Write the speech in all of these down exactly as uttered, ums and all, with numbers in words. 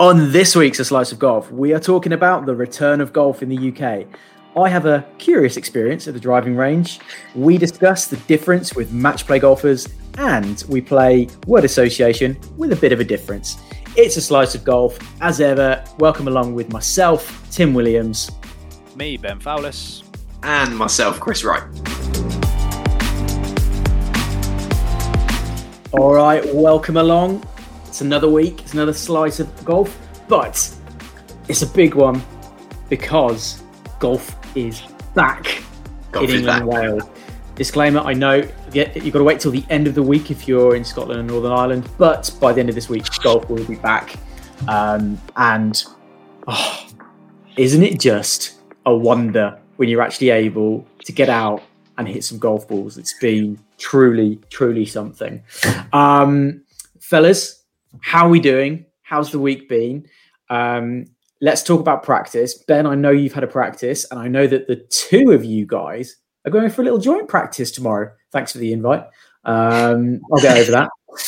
On this week's A Slice of Golf, we are talking about the return of golf in the U K. I have a curious experience at the driving range. We discuss the difference with match play golfers, and we play word association with a bit of a difference. It's A Slice of Golf. As ever, welcome along with myself, Tim Williams. Me, Ben Fowlis. And myself, Chris Wright. All right, welcome along. It's another week, it's another slice of golf, but it's a big one because golf is back Golf in is England and back. Wales. Disclaimer, I know you've got to wait till the end of the week if you're in Scotland and Northern Ireland, but by the end of this week, golf will be back. Um, and oh, isn't it just a wonder when you're actually able to get out and hit some golf balls? It's been truly, truly something. Um, fellas, how are we doing? How's the week been? Um, let's talk about practice. Ben, I know you've had a practice, and I know that the two of you guys are going for a little joint practice tomorrow. Thanks for the invite. Um, I'll get over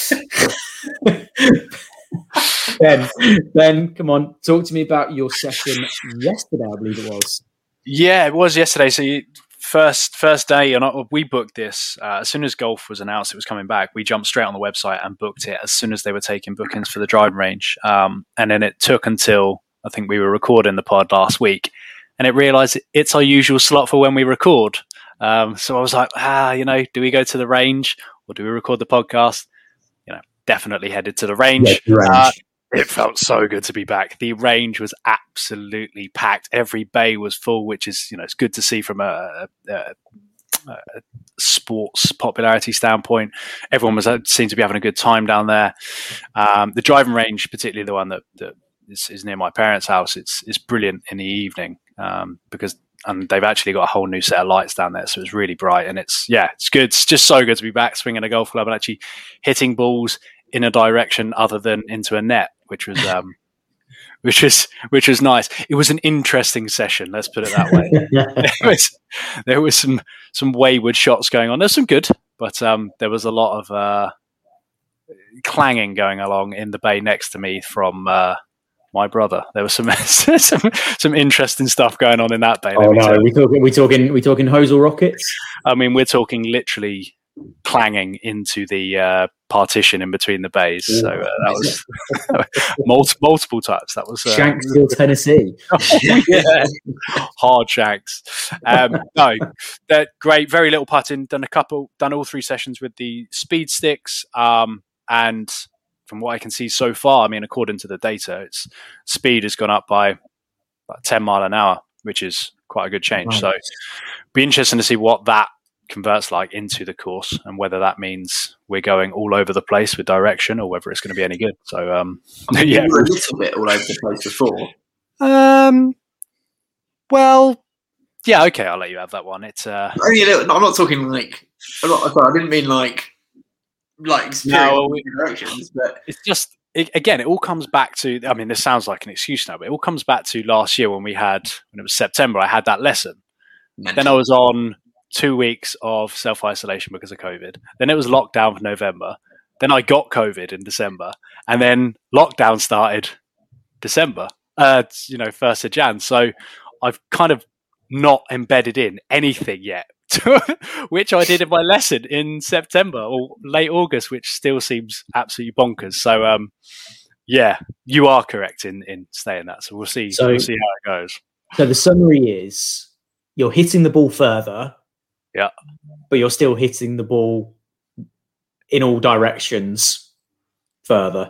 that. Ben, Ben, come on, talk to me about your session yesterday, I believe it was. Yeah, it was yesterday. So you, first first day, and I, we booked this uh, as soon as golf was announced it was coming back. We jumped straight on the website and booked it as soon as they were taking bookings for the driving range. Um, and then it took until I think we were recording the pod last week, and it realised it's our usual slot for when we record. Um, so I was like, ah, you know, do we go to the range or do we record the podcast? You know, definitely headed to the range. Yeah, the range. Uh, It felt so good to be back. The range was absolutely packed. Every bay was full, which is, you know, it's good to see from a, a, a sports popularity standpoint. Everyone was seemed to be having a good time down there. Um, the driving range, particularly the one that, that is, is near my parents' house, it's it's brilliant in the evening um, because and they've actually got a whole new set of lights down there, so it's really bright. And it's yeah, it's good. It's just so good to be back swinging a golf club and actually hitting balls in a direction other than into a net, which was um, which was which was nice. It was an interesting session, let's put it that way. there was there was some some wayward shots going on. There's some good, but um, there was a lot of uh, clanging going along in the bay next to me from uh, my brother. There was some some some interesting stuff going on in that bay. Oh no, we talking we talking we talking Hosel rockets. I mean, we're talking literally clanging into the uh, partition in between the bays. So uh, that was multiple, multiple times. That was uh, Shanksville, Tennessee. oh, yeah. Hard shanks. Um, no, they're great. Very little putting. Done a couple. Done all three sessions with the speed sticks. Um, and from what I can see so far, I mean, according to the data, its speed has gone up by about ten mile an hour, which is quite a good change. Right. So, be interesting to see what that converts like into the course and whether that means we're going all over the place with direction or whether it's going to be any good. So um I mean, yeah, you were a little bit all over the place before. um well yeah, okay, I'll let you have that one. It's uh Only a little. I'm not talking like. I'm not, sorry, I didn't mean like like No, we- directions, but it's just it, again, it all comes back to, I mean, this sounds like an excuse now, but it all comes back to last year when we had, when it was September, I had that lesson. Then I was on two weeks of self-isolation because of COVID. Then it was lockdown for November. Then I got COVID in December. And then lockdown started December, uh, you know, first of Jan. So I've kind of not embedded in anything yet, which I did in my lesson in September or late August, which still seems absolutely bonkers. So, um, yeah, you are correct in, in saying that. So we'll see. So- we'll see how it goes. So the summary is you're hitting the ball further. Yeah. But you're still hitting the ball in all directions further.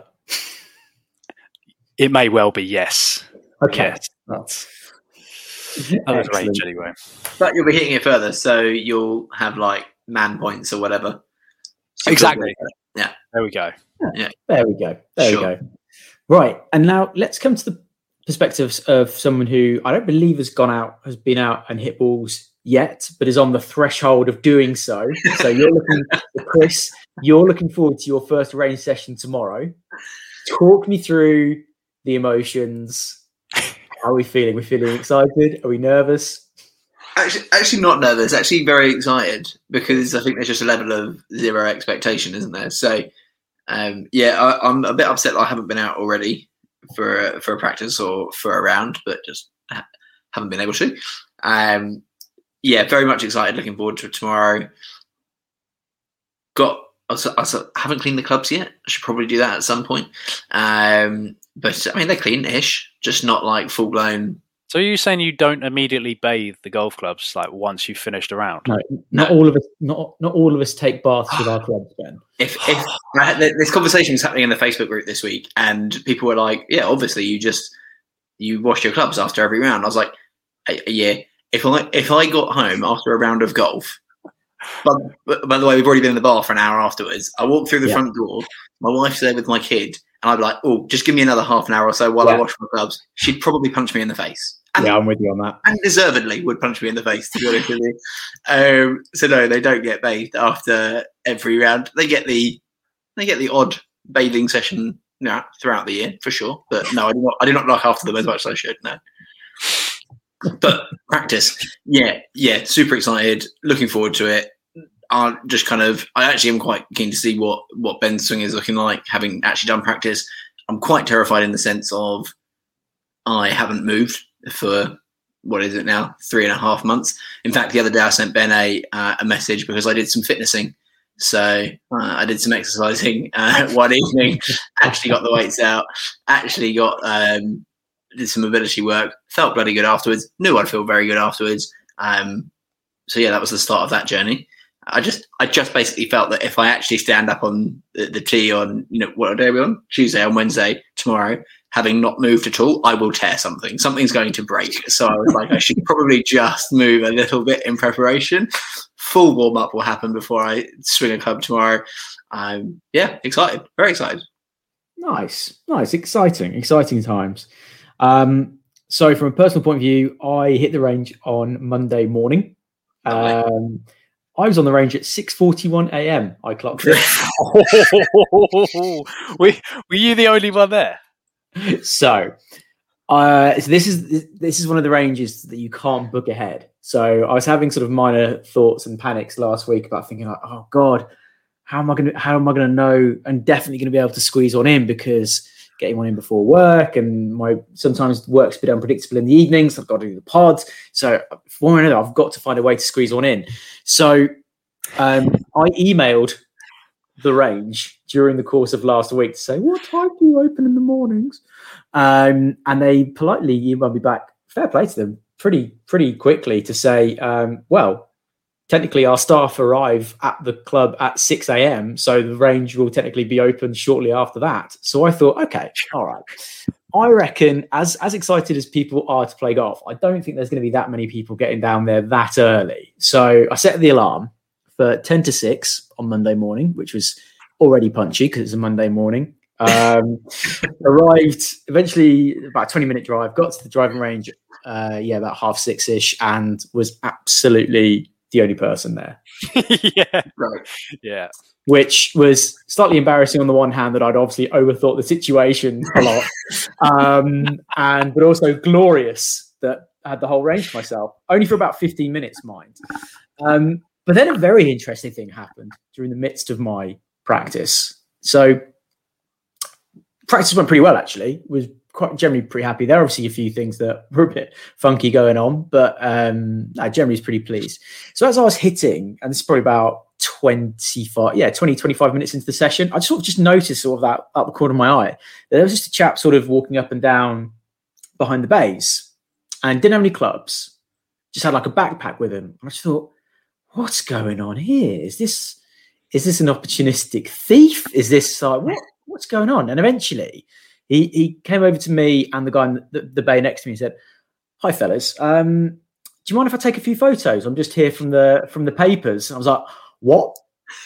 It may well be, yes. Okay. Yes. That's, that's range anyway. but you'll be hitting it further, so you'll have like man points or whatever. So Exactly. Yeah. There we go. There we go. There Sure. we go. Right. And now let's come to the perspectives of someone who I don't believe has gone out, has been out and hit balls yet, but is on the threshold of doing so. So you're looking, Chris, you're looking forward to your first range session tomorrow. Talk me through the emotions. How are we feeling? We're feeling excited? Are we nervous? Actually, actually not nervous. Actually, very excited because I think there's just a level of zero expectation, isn't there? So, um, yeah, I, I'm a bit upset that I haven't been out already for a, for a practice or for a round, but just ha- haven't been able to. Um, yeah, very much excited. Looking forward to it tomorrow. Got. Also, also haven't cleaned the clubs yet. I should probably do that at some point. Um, but I mean, they're clean-ish, just not like full blown. So are you saying you don't immediately bathe the golf clubs like once you've finished a round? No, not no. all of us. Not not all of us take baths with our clubs, Ben. If if I had, this conversation was happening in the Facebook group this week, and people were like, "Yeah, obviously you just you wash your clubs after every round." I was like, "Yeah, if I if I got home after a round of golf." But, but by the way, we've already been in the bar for an hour afterwards. I walk through the yeah. front door. My wife's there with my kid, and I'd be like, "Oh, just give me another half an hour or so while yeah. I wash my gloves." She'd probably punch me in the face. And, yeah, I'm with you on that. And deservedly would punch me in the face, to be honest with you. Um, so no, they don't get bathed after every round. They get the they get the odd bathing session you know, throughout the year for sure. But no, I do not. I do not look after them as much as I should. No. But practice, yeah, yeah, super excited, looking forward to it. I just kind of, I actually am quite keen to see what what Ben's swing is looking like, having actually done practice. I'm quite terrified in the sense of I haven't moved for what is it now, three and a half months. In fact, the other day I sent Ben a uh, a message because I did some fitnessing. So uh, I did some exercising uh, one evening, actually got the weights out, actually got. Um, did some mobility work, felt bloody good afterwards, knew I'd feel very good afterwards. Um, so yeah, that was the start of that journey. I just I just basically felt that if I actually stand up on the, the tee on, you know, what day are we on? Tuesday, on Wednesday, tomorrow, having not moved at all, I will tear something. Something's going to break. So I was like, I should probably just move a little bit in preparation. Full warm-up will happen before I swing a club tomorrow. Um, yeah, excited. Very excited. Nice. Nice. Exciting. Exciting times. Um, so from a personal point of view, I hit the range on Monday morning. Um, I was on the range at six forty-one a.m. I clocked it. were, were you the only one there? So, uh, so this is this is one of the ranges that you can't book ahead. So I was having sort of minor thoughts and panics last week about thinking like, oh God, how am I going to how am I going to know and definitely going to be able to squeeze one in because getting one in before work, and my sometimes work's a bit unpredictable in the evenings. I've got to do the pods, so for one another, I've got to find a way to squeeze one in. So um, I emailed the range during the course of last week to say, "What time do you open in the mornings?" Um, and they politely emailed me back. Fair play to them, pretty pretty quickly to say, um, "Well, technically, our staff arrive at the club at six a.m, so the range will technically be open shortly after that." So I thought, okay, all right. I reckon as, as excited as people are to play golf, I don't think there's going to be that many people getting down there that early. So I set the alarm for ten to six on Monday morning, which was already punchy because it's a Monday morning. Um, arrived eventually about a twenty minute drive, got to the driving range, uh, yeah, about half six-ish, and was absolutely the only person there. yeah. Right. Yeah. Which was slightly embarrassing on the one hand that I'd obviously overthought the situation a lot. um, and but also glorious that I had the whole range to myself. Only for about fifteen minutes, mind. Um, but then a very interesting thing happened during the midst of my practice. So practice went pretty well, actually. Was quite generally pretty happy. There are obviously a few things that were a bit funky going on, but um, I generally was pretty pleased. So as I was hitting, and this is probably about twenty-five, yeah, twenty, twenty-five minutes into the session, I sort of just noticed sort of that out the corner of my eye. There was just a chap sort of walking up and down behind the bays and didn't have any clubs, just had like a backpack with him. And I just thought, what's going on here? Is this, is this an opportunistic thief? Is this like, what, what's going on? And eventually He he came over to me and the guy in the, the bay next to me and said, "Hi fellas, um, do you mind if I take a few photos? I'm just here from the from the papers." I was like, "What?"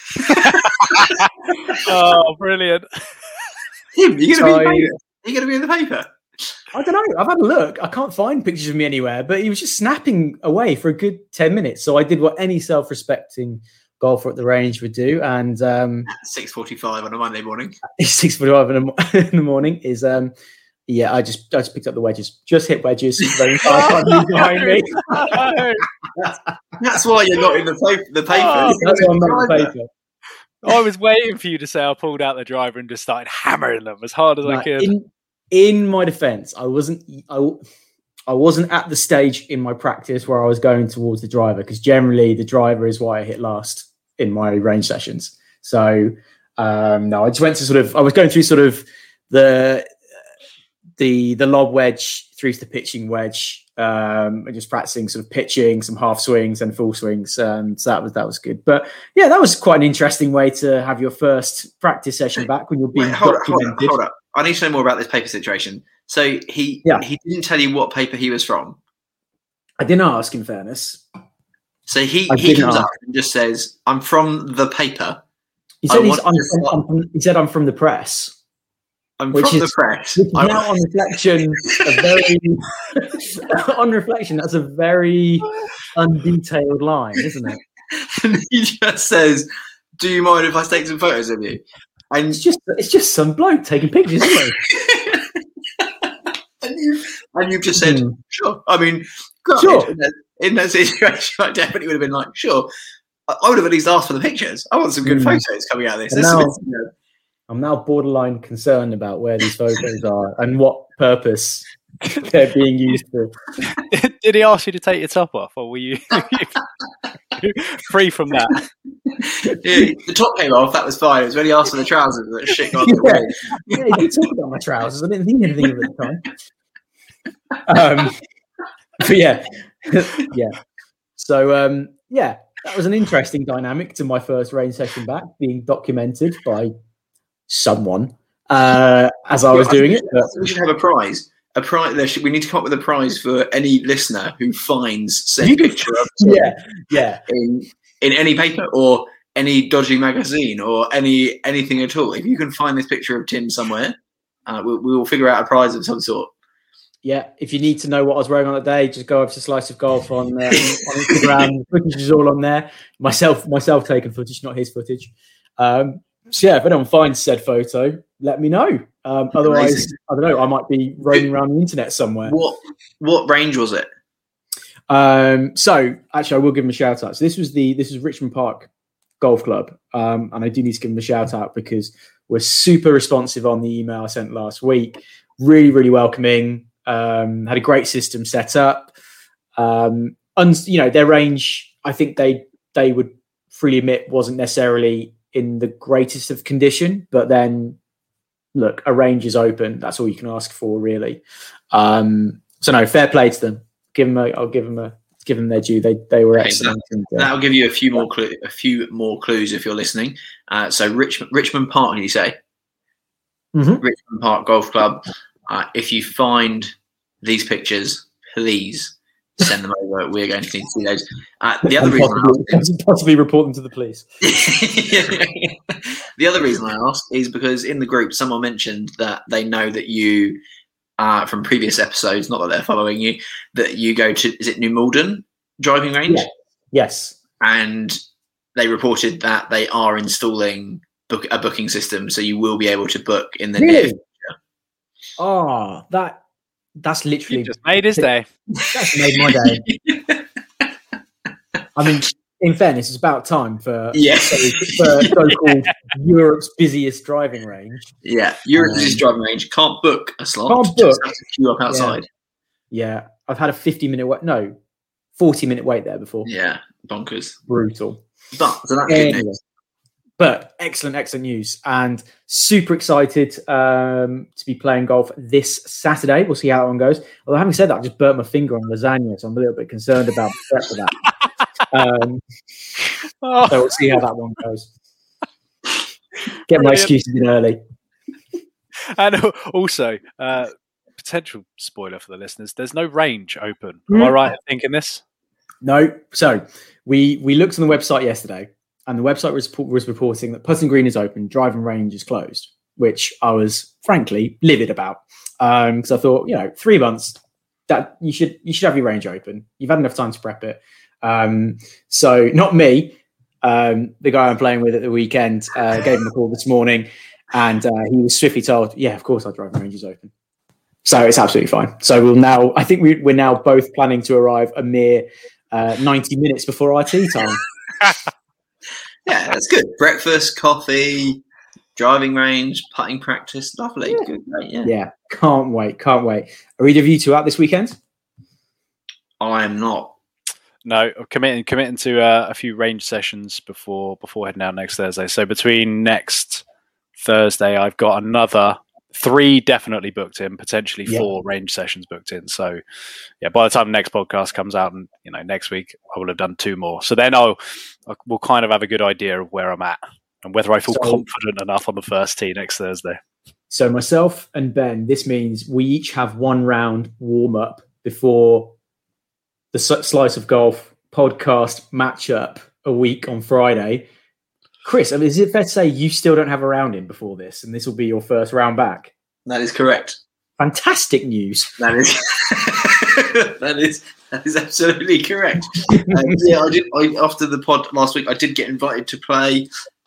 Oh, brilliant! Him, you're gonna so, be in the paper. You're gonna be in the paper. I don't know. I've had a look. I can't find pictures of me anywhere, but he was just snapping away for a good ten minutes. So I did what any self-respecting golfer at the range would do, and um, six forty-five on a Monday morning. six forty-five in, in the morning is um, yeah. I just I just picked up the wedges, just hit wedges very fast behind me. that's, that's why you're not in the paper. The paper. Oh, that's why I'm not in the paper. I was waiting for you to say I pulled out the driver and just started hammering them as hard as right. I could. In, in my defence, I wasn't. I, I wasn't at the stage in my practice where I was going towards the driver, because generally the driver is what I hit last in my range sessions. So um, no, I just went to sort of. I was going through sort of the the the lob wedge through to the pitching wedge, um, and just practicing sort of pitching, some half swings and full swings. Um, so that was that was good. But yeah, that was quite an interesting way to have your first practice session back when you're being Wait, hold, documented. Up, hold, up, hold up. I need to know more about this paper situation. So he Yeah. he didn't tell you what paper he was from. I didn't ask, in fairness. So he, I he didn't comes ask. up and just says, "I'm from the paper. He I said, he's, want I'm to from, start- I'm from, he said I'm from the press. I'm Which from is- the press." Which is I now, on reflection, a very on reflection, that's a very undetailed line, isn't it? and he just says, "Do you mind if I take some photos of you?" And It's just it's just some bloke taking pictures, isn't and you and you've just said, Hmm. "Sure." I mean, granted, Sure. in, that, in that situation, I definitely would have been like, "Sure." I I would have at least asked for the pictures. I want some good Hmm. photos coming out of this. And This now- is, you know, I'm now borderline concerned about where these photos are and what purpose they're being used for. Did he ask you to take your top off, or were you free from that? yeah, the top came off. That was fine. It was when he asked for the trousers that shit got Yeah. away. Yeah, he did talk about my trousers. I didn't think anything of it at the time. Um, but yeah, yeah. So um, yeah, that was an interesting dynamic to my first range session back, being documented by someone uh, as I was Well, doing think it. But We should have a prize. A prize. There should, we need to come up with a prize for any listener who finds said picture of Tim yeah, yeah, in in any paper or any dodgy magazine or any anything at all. If you can find this picture of Tim somewhere, uh, we, we will figure out a prize of some sort. yeah. If you need to know what I was wearing on that day, just go over to Slice of Golf on, uh, on Instagram. The footage is all on there. Myself, myself taking footage, not his footage. Um, so yeah, if anyone finds said photo, let me know. Um, otherwise, Amazing. I don't know. I might be roaming around the internet somewhere. What what range was it? Um, so actually, I will give them a shout out. So this was the this is Richmond Park Golf Club, um, and I do need to give them a shout out because we're super responsive on the email I sent last week. Really, really welcoming. Um, had a great system set up. Um, and you know, their range, I think they they would freely admit wasn't necessarily in the greatest of condition, but then look, a range is open. That's all you can ask for, really. Um, so no, fair play to them. Give them a, I'll give them a, give them their due. They they were Okay, excellent. and, uh, That'll give you a few more clue, a few more clues if you're listening. Uh, so Richmond Richmond Park, did you say? Mhm. Richmond Park Golf Club. Uh, if you find these pictures, please send them over. We're going to need to see those. Uh, the other and reason I possibly, asked, possibly report them to the police. the other reason I asked is because in the group, someone mentioned that they know that you, uh, from previous episodes, not that they're following you, that you go to, is it New Malden driving range? Yeah. Yes. And they reported that they are installing book, a booking system, so you will be able to book in the near Really? future. Oh, that that's You literally just made his day. that's made my day. I mean, in fairness, it's about time for Yeah. for so-called Europe's busiest driving range. Yeah, Europe's Um, busiest driving range. Can't book a slot. Can't just book. have to queue up outside. Yeah, I've had a fifty-minute wait. No, forty-minute wait there before. Yeah, bonkers. Brutal. But so that's good Anyway. news. But excellent, excellent news, and super excited um, to be playing golf this Saturday. We'll see how that one goes. Although having said that, I just burnt my finger on lasagna, so I'm a little bit concerned about the prep for that. Um, Oh, so we'll see how that one goes. Get my Brilliant. excuses in early. and also, uh, potential spoiler for the listeners: there's no range open. Am I Mm. right in thinking this? No, so we we looked on the website yesterday, and the website was was reporting that Putton Green is open, driving range is closed, which I was frankly livid about because I thought, you know, three months that you should you should have your range open. You've had enough time to prep it. Um, so not me, um, the guy I'm playing with at the weekend uh, gave him a call this morning, and uh, he was swiftly told, "Yeah, of course our driving range is open." So it's absolutely fine. So we'll now, I think we, we're now both planning to arrive a mere uh, ninety minutes before our tea time. Yeah, that's good. Breakfast, coffee, driving range, putting practice. Lovely. Yeah. Good, great, yeah. Yeah, can't wait, can't wait. Are either of you two out this weekend? I am not. No, committing committing to uh, a few range sessions before before heading out next Thursday. So between next Thursday, I've got another three definitely booked in, potentially Yeah. four range sessions booked in. So yeah, by the time the next podcast comes out, and you know next week, I will have done two more. So then I'll we'll kind of have a good idea of where I'm at and whether I feel So- confident enough on the first tee next Thursday. So myself and Ben, this means we each have one round warm up before the S- Slice of Golf podcast matchup a week on Friday. Chris, I mean, is it fair to say you still don't have a round in before this, and this will be your first round back? That is correct. Fantastic news. That is that is that is absolutely correct. Um, yeah, I did. I, after the pod last week, I did get invited to play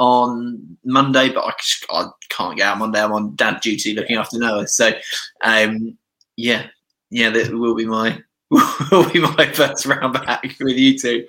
on Monday, but I, just- I can't get out Monday. I'm on dad duty looking after Noah. So, um, yeah, yeah, that will be my will be my first round back with you two.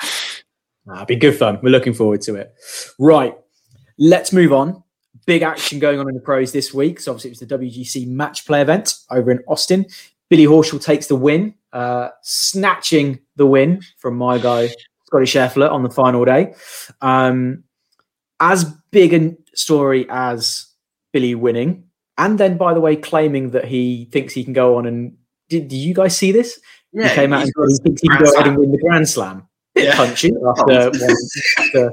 Ah, it'll be good fun. We're looking forward to it. Right, let's move on. Big action going on in the pros this week. So obviously it was the W G C match play event over in Austin. Billy Horschel takes the win, uh, snatching the win from my guy, Scotty Scheffler, on the final day. Um, as big a story as Billy winning, and then, by the way, claiming that he thinks he can go on and... Did, did you guys see this? Yeah, he came out and he's said he thinks he can Grand go ahead Slam. and win the Grand Slam. Bit Yeah. punchy after one,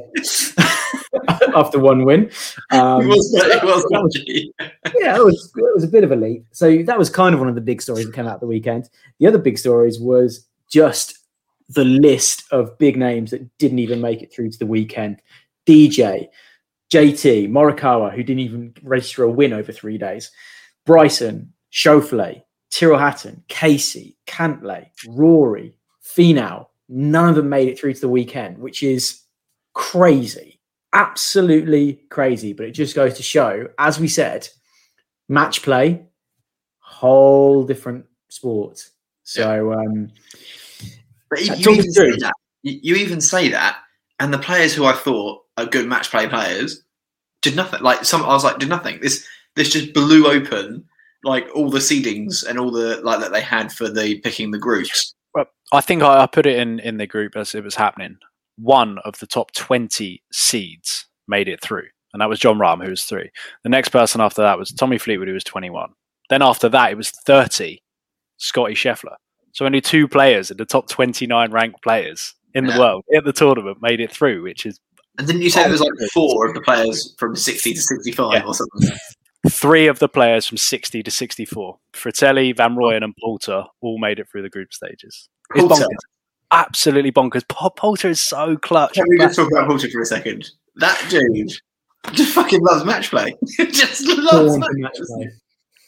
after, after one win. Um, It was, it was that was- dodgy. yeah, it was, it was a bit of a leap. So that was kind of one of the big stories that came out the weekend. The other big stories was just the list of big names that didn't even make it through to the weekend. D J, J T, Morikawa, who didn't even register a win over three days. Bryson, Schauffele, Tyrrell Hatton, Casey, Cantlay, Rory, Finau. None of them made it through to the weekend, which is crazy. Absolutely crazy. But it just goes to show, as we said, match play, whole different sport. So, um, But you, Uh, you talk me even say through. that. You, you even say that, and the players who I thought are good match play players did nothing. Like some, I was like, did nothing. This this just blew open like all the seedings and all the like that they had for the picking the groups. Well, I think I, I put it in, in the group as it was happening. One of the top twenty seeds made it through, and that was John Rahm, who was three. The next person after that was Tommy Fleetwood, who was twenty-one. Then after that, it was thirty, Scotty Scheffler. So only two players in the top twenty-nine ranked players in the Yeah. world at the tournament made it through, which is And didn't you say there was like four of the players from sixty to sixty-five Yeah. or something? three of the players from sixty to sixty-four. Fratelli, Van Rooyen, and Poulter all made it through the group stages. It's Poulter. bonkers. Absolutely bonkers. Paul Poulter is so clutch. Can we just talk about Poulter for a second? That dude just fucking loves match play. just loves born match for match play. play.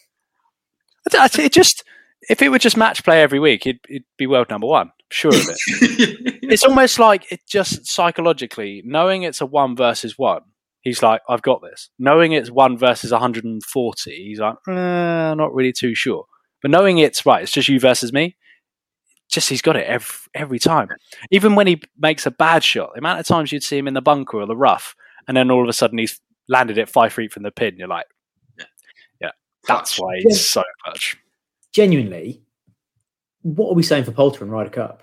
I d- It just, if it were just match play every week, it'd, it'd be world number one. Sure of it. It's almost like it just psychologically, knowing it's a one versus one, he's like, I've got this. Knowing it's one versus one hundred forty, he's like, eh, not really too sure. But knowing it's right, it's just you versus me, just he's got it every, every time. Even when he makes a bad shot, the amount of times you'd see him in the bunker or the rough, and then all of a sudden he's landed it five feet from the pin, you're like, yeah, that's why he's Yeah. so clutch. Genuinely, what are we saying for Poulter and Ryder Cup?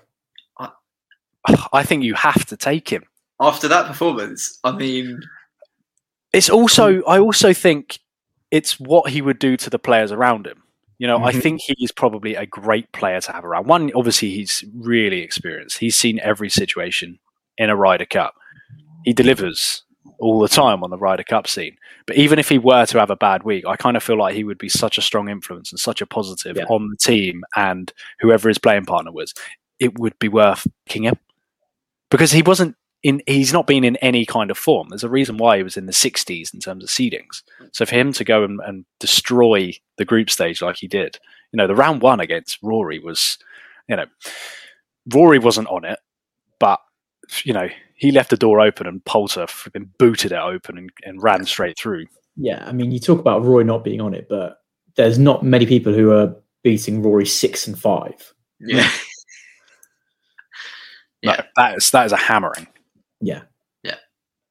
I think you have to take him. After that performance, I mean, It's also, I also think it's what he would do to the players around him. You know, I Mhm. think he is probably a great player to have around. One, obviously, he's really experienced. He's seen every situation in a Ryder Cup. He delivers all the time on the Ryder Cup scene. But even if he were to have a bad week, I kind of feel like he would be such a strong influence and such a positive Yeah. on the team and whoever his playing partner was. It would be worth picking him because he wasn't in. He's not been in any kind of form. There's a reason why he was in the sixties in terms of seedings. So for him to go and, and destroy the group stage like he did, you know, the round one against Rory was, you know, Rory wasn't on it, but you know, he left the door open and Poulter flipping booted it open and, and ran straight through. Yeah, I mean, you talk about Rory not being on it, but there's not many people who are beating Rory six and five. yeah. No, Yeah. that is that is a hammering. Yeah. Yeah.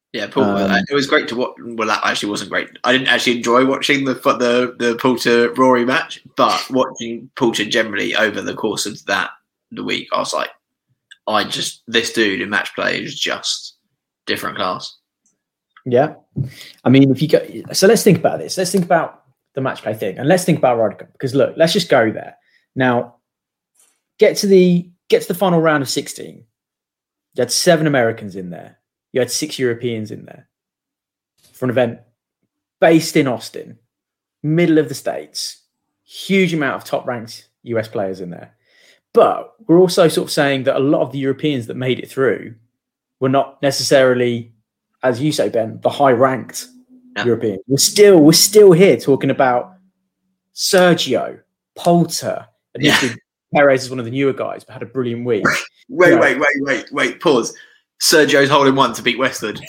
Yeah, Paul, Um, uh, it was great to watch. Well, that actually wasn't great. I didn't actually enjoy watching the the the Poulter Rory match, but watching Poulter generally over the course of that the week, I was like, I just this dude in match play is just different class. Yeah, I mean, if you go, so let's think about this. Let's think about the match play thing, and let's think about Ryder Cup, because look, let's just go there now. Get to the get to the final round of sixteen. You had seven Americans in there. You had six Europeans in there for an event based in Austin, middle of the States. Huge amount of top-ranked U S players in there. But we're also sort of saying that a lot of the Europeans that made it through were not necessarily, as you say, Ben, the high-ranked yeah. Europeans. We're still we're still here talking about Sergio, Poulter, and yeah. Perez is one of the newer guys, but had a brilliant week. Wait, you know, wait, wait, wait, wait. Pause. Sergio's holding one to beat Westwood.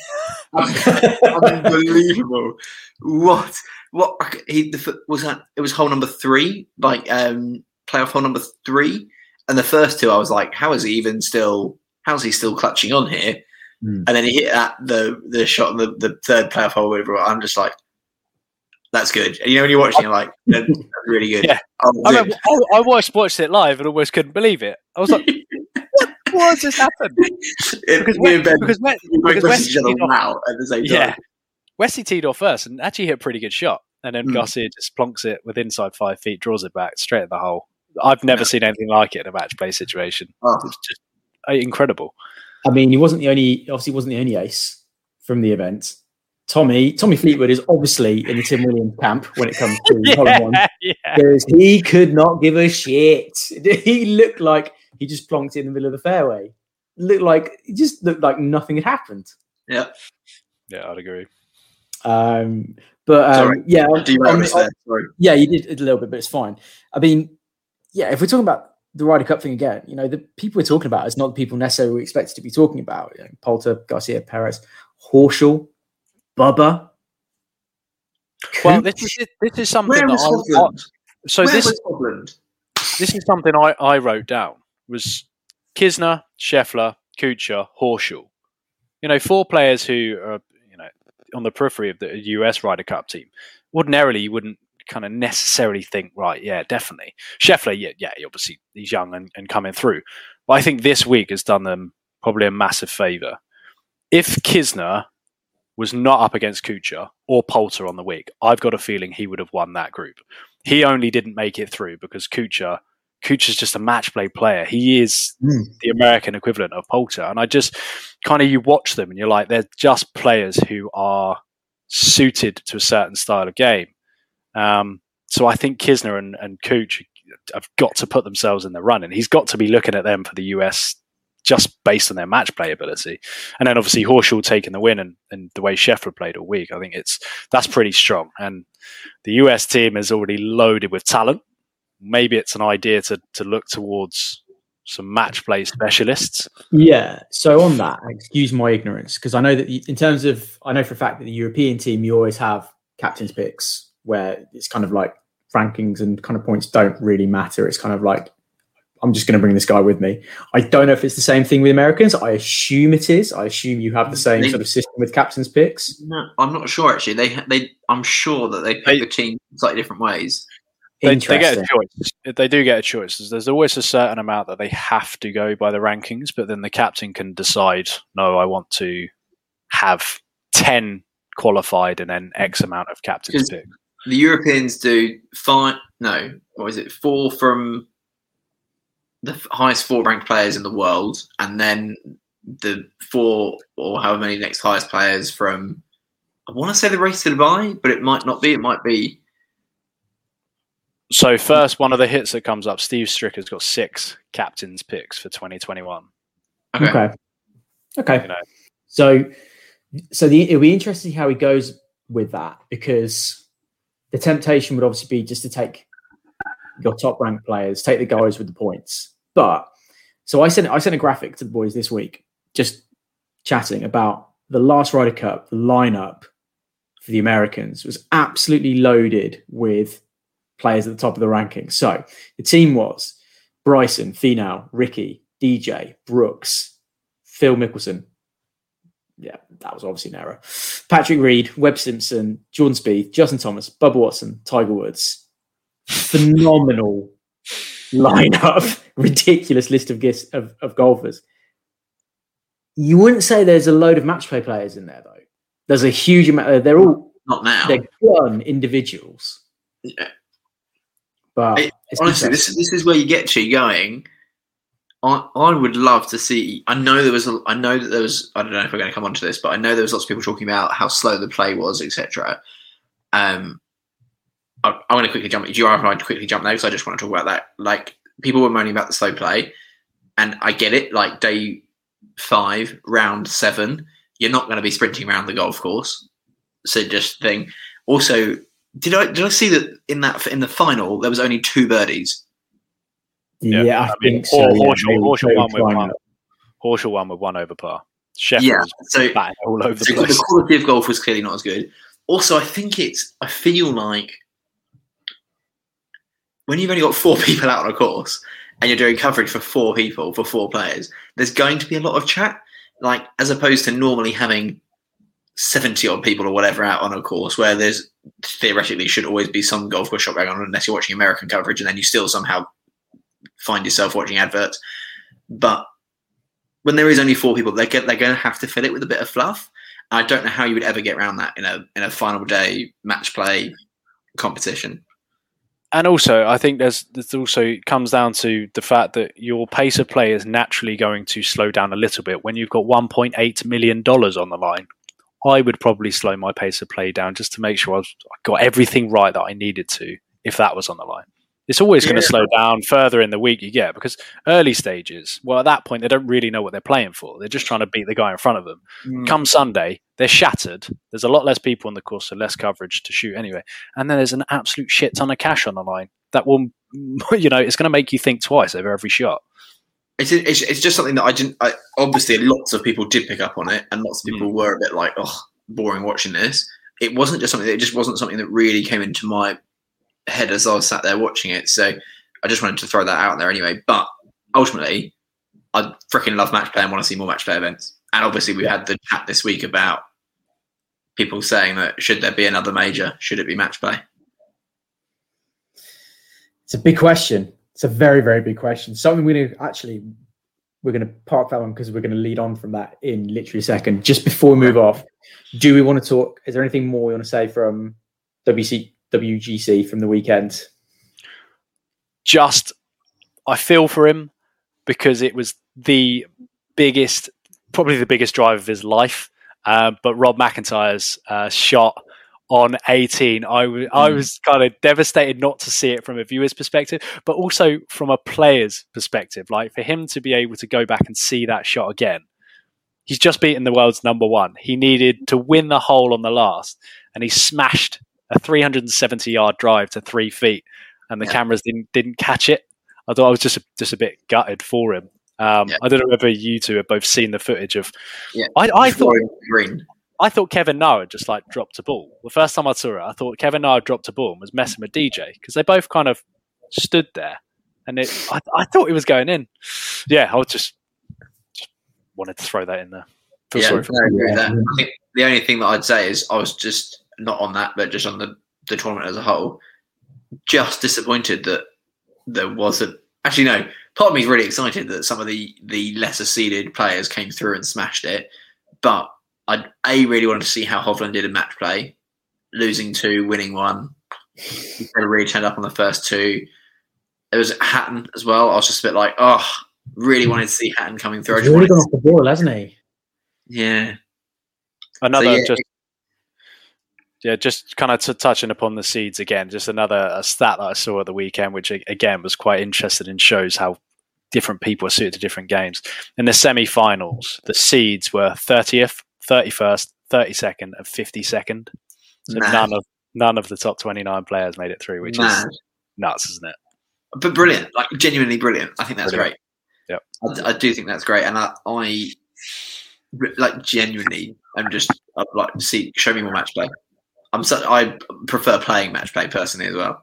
Unbelievable. What? What? He the, was that? It was hole number three, like um, playoff hole number three, and the first two. I was like, how is he even still? How's he still clutching on here? Mm. And then he hit that the the shot, the the third playoff hole. Whatever. I'm just like, that's good. And you know when you're watching, you're like, that's really good. Yeah. Oh, I, mean, I, I watched watched it live and almost couldn't believe it. I was like, what? What has just happened? Because we because, because, because Wesley teed off, at the same time. Yeah, Wesley teed off first and actually hit a pretty good shot, and then mm. Garcia just plonks it with inside five feet, draws it back straight at the hole. I've never yeah. seen anything like it in a match play situation. Oh. It's just uh, incredible. I mean, he wasn't the only. Obviously, wasn't the only ace from the event. Tommy Tommy Fleetwood is obviously in the Tim Williams camp when it comes to yeah, hole one, yeah. because he could not give a shit. He looked like he just plonked it in the middle of the fairway. Looked like it just looked like nothing had happened. Yeah, yeah, I'd agree. Um, but um, Sorry. yeah, on, on, on, Sorry. yeah, you did a little bit, but it's fine. I mean, yeah, if we're talking about the Ryder Cup thing again, you know, the people we're talking about is not the people necessarily we expected to be talking about. You know, Poulter, Garcia, Perez, Horschel, Bubba. Well, this is this is something Where that was I, I so Where this was Scotland? This is something I, I wrote down was Kisner, Scheffler, Kuchar, Horschel. You know, four players who are you know on the periphery of the U S Ryder Cup team. Ordinarily, you wouldn't kind of necessarily think, right? Yeah, definitely. Scheffler, yeah, yeah, he obviously he's young and, and coming through, but I think this week has done them probably a massive favour. If Kisner was not up against Kuchar or Poulter on the week, I've got a feeling he would have won that group. He only didn't make it through because Kuchar, Kuchar's just a match play player. He is mm. the American equivalent of Poulter. And I just kind of, you watch them and you're like, they're just players who are suited to a certain style of game. Um, so I think Kisner and, and Kuch have got to put themselves in the run, and he's got to be looking at them for the U S just based on their match play ability. And then obviously Horschel taking the win and, and the way Scheffler played all week, I think it's that's pretty strong. And the U S team is already loaded with talent. Maybe it's an idea to to look towards some match play specialists. Yeah. So on that, excuse my ignorance, because I know that in terms of, I know for a fact that the European team, you always have captain's picks where it's kind of like rankings and kind of points don't really matter. It's kind of like, I'm just going to bring this guy with me. I don't know if it's the same thing with Americans. I assume it is. I assume you have the same they, sort of system with captain's picks. No, I'm not sure actually. They, they, I'm sure that they pick they, the team slightly different ways. They, they get a choice. They do get a choice. There's always a certain amount that they have to go by the rankings, but then the captain can decide, no, I want to have ten qualified and then X amount of captain's picks. The Europeans do five, no, what is it, four from the highest four ranked players in the world, and then the four or however many next highest players from, I want to say the race to Dubai, but it might not be. It might be. So first, one of the hits that comes up, Steve Stricker's got six captain's picks for twenty twenty-one. Okay. Okay. okay. You know. So, so the, it'll be interesting how he goes with that, because the temptation would obviously be just to take your top ranked players, take the guys with the points. But so I sent I sent a graphic to the boys this week, just chatting about the last Ryder Cup. The lineup for the Americans was absolutely loaded with players at the top of the rankings. So the team was Bryson, Finau, Ricky, D J, Brooks, Phil Mickelson, Yeah, that was obviously an error. Patrick Reed, Webb Simpson, Jordan Spieth, Justin Thomas, Bubba Watson, Tiger Woods. Phenomenal lineup. Ridiculous list of, gifts, of, of golfers. You wouldn't say there's a load of match play players in there, though. There's a huge amount. They're all not now. They're gun individuals. Yeah. But it, honestly, this this is where you get to going. I I would love to see. I know there was. A, I know that there was. I don't know if we're going to come onto this, but I know there was lots of people talking about how slow the play was, et cetera. Um, I, I'm going to quickly jump. Do you want to quickly jump now? Because I just want to talk about that. Like, people were moaning about the slow play, and I get it. Like, day five, round seven, you're not going to be sprinting around the golf course. So just thing. Also, did I did I see that in that in the final there was only two birdies? Yeah, yeah I, I mean, think so. Horschel, yeah, Horschel won with one. Horschel won with one over par. Sheffield yeah, was so batting all over the so place. The quality of golf was clearly not as good. Also, I think it's. I feel like when you've only got four people out on a course and you're doing coverage for four people for four players, there's going to be a lot of chat. Like, as opposed to normally having seventy odd people or whatever out on a course where there's theoretically should always be some golf course shot going on unless you're watching American coverage, and then you still somehow find yourself watching adverts. But when there is only four people, they're, they're going to have to fill it with a bit of fluff. I don't know how you would ever get around that in a in a final day match play competition. And also, I think there's, there's also comes down to the fact that your pace of play is naturally going to slow down a little bit when you've got one point eight million dollars on the line. I would probably slow my pace of play down just to make sure I've got everything right that I needed to if that was on the line. It's always yeah. going to slow down further in the week you get, because early stages, well, at that point, they don't really know what they're playing for. They're just trying to beat the guy in front of them. Mm. Come Sunday, they're shattered. There's a lot less people on the course, so less coverage to shoot anyway. And then there's an absolute shit ton of cash on the line that will, you know, it's going to make you think twice over every shot. It's, it's it's just something that I didn't. I, obviously, lots of people did pick up on it, and lots of people mm. were a bit like, "Oh, boring watching this." It wasn't just something. It just wasn't something that really came into my head as I was sat there watching it. So I just wanted to throw that out there anyway. But ultimately, I freaking love match play and want to see more match play events. And obviously, we had the chat this week about people saying that should there be another major? Should it be match play? It's a big question. It's a very, very big question. Something we're going to actually, we're going to park that one because we're going to lead on from that in literally a second. Just before we move off, do we want to talk? Is there anything more we want to say from W C, W G C from the weekend? Just, I feel for him because it was the biggest, probably the biggest drive of his life. Uh, but Rob McIntyre's uh, shot on eighteen, I, w- mm. I was kind of devastated not to see it from a viewer's perspective, but also from a player's perspective. Like, for him to be able to go back and see that shot again, he's just beaten the world's number one. He needed to win the hole on the last, and he smashed a three hundred seventy yard drive to three feet, and the yeah. cameras didn't didn't catch it. I thought I was just a, just a bit gutted for him. Um, yeah. I don't know whether you two have both seen the footage of. Yeah. I, I thought. Green. I thought Kevin Na had just like dropped a ball. The first time I saw it, I thought Kevin Na had dropped a ball and was messing with D J because they both kind of stood there, and it. I, I thought it was going in. Yeah, I was just, just wanted to throw that in there. Feel yeah, sorry for I agree with that. I think the only thing that I'd say is I was just not on that, but just on the, the tournament as a whole, just disappointed that there wasn't. Actually, no. Part of me is really excited that some of the the lesser seeded players came through and smashed it, but I a really wanted to see how Hovland did in match play, losing two, winning one. He really turned up on the first two. There was Hatton as well. I was just a bit like, oh, really wanted to see Hatton coming through. He's really gone off the ball, hasn't he? Yeah. Another so, yeah, just yeah, just kind of t- touching upon the seeds again. Just another a stat that I saw at the weekend, which again was quite interesting and shows how different people are suited to different games. In the semi-finals, the seeds were thirtieth, thirty-first, thirty-second, and fifty-second. So Mad. none of none of the top twenty-nine players made it through, which Mad. is nuts, isn't it? But brilliant, like genuinely brilliant. I think that's Brilliant. great. Yep. I, I do think that's great, and I, I like genuinely, I'm just I'd like to see show me more match play. I'm so, I prefer playing match play personally as well.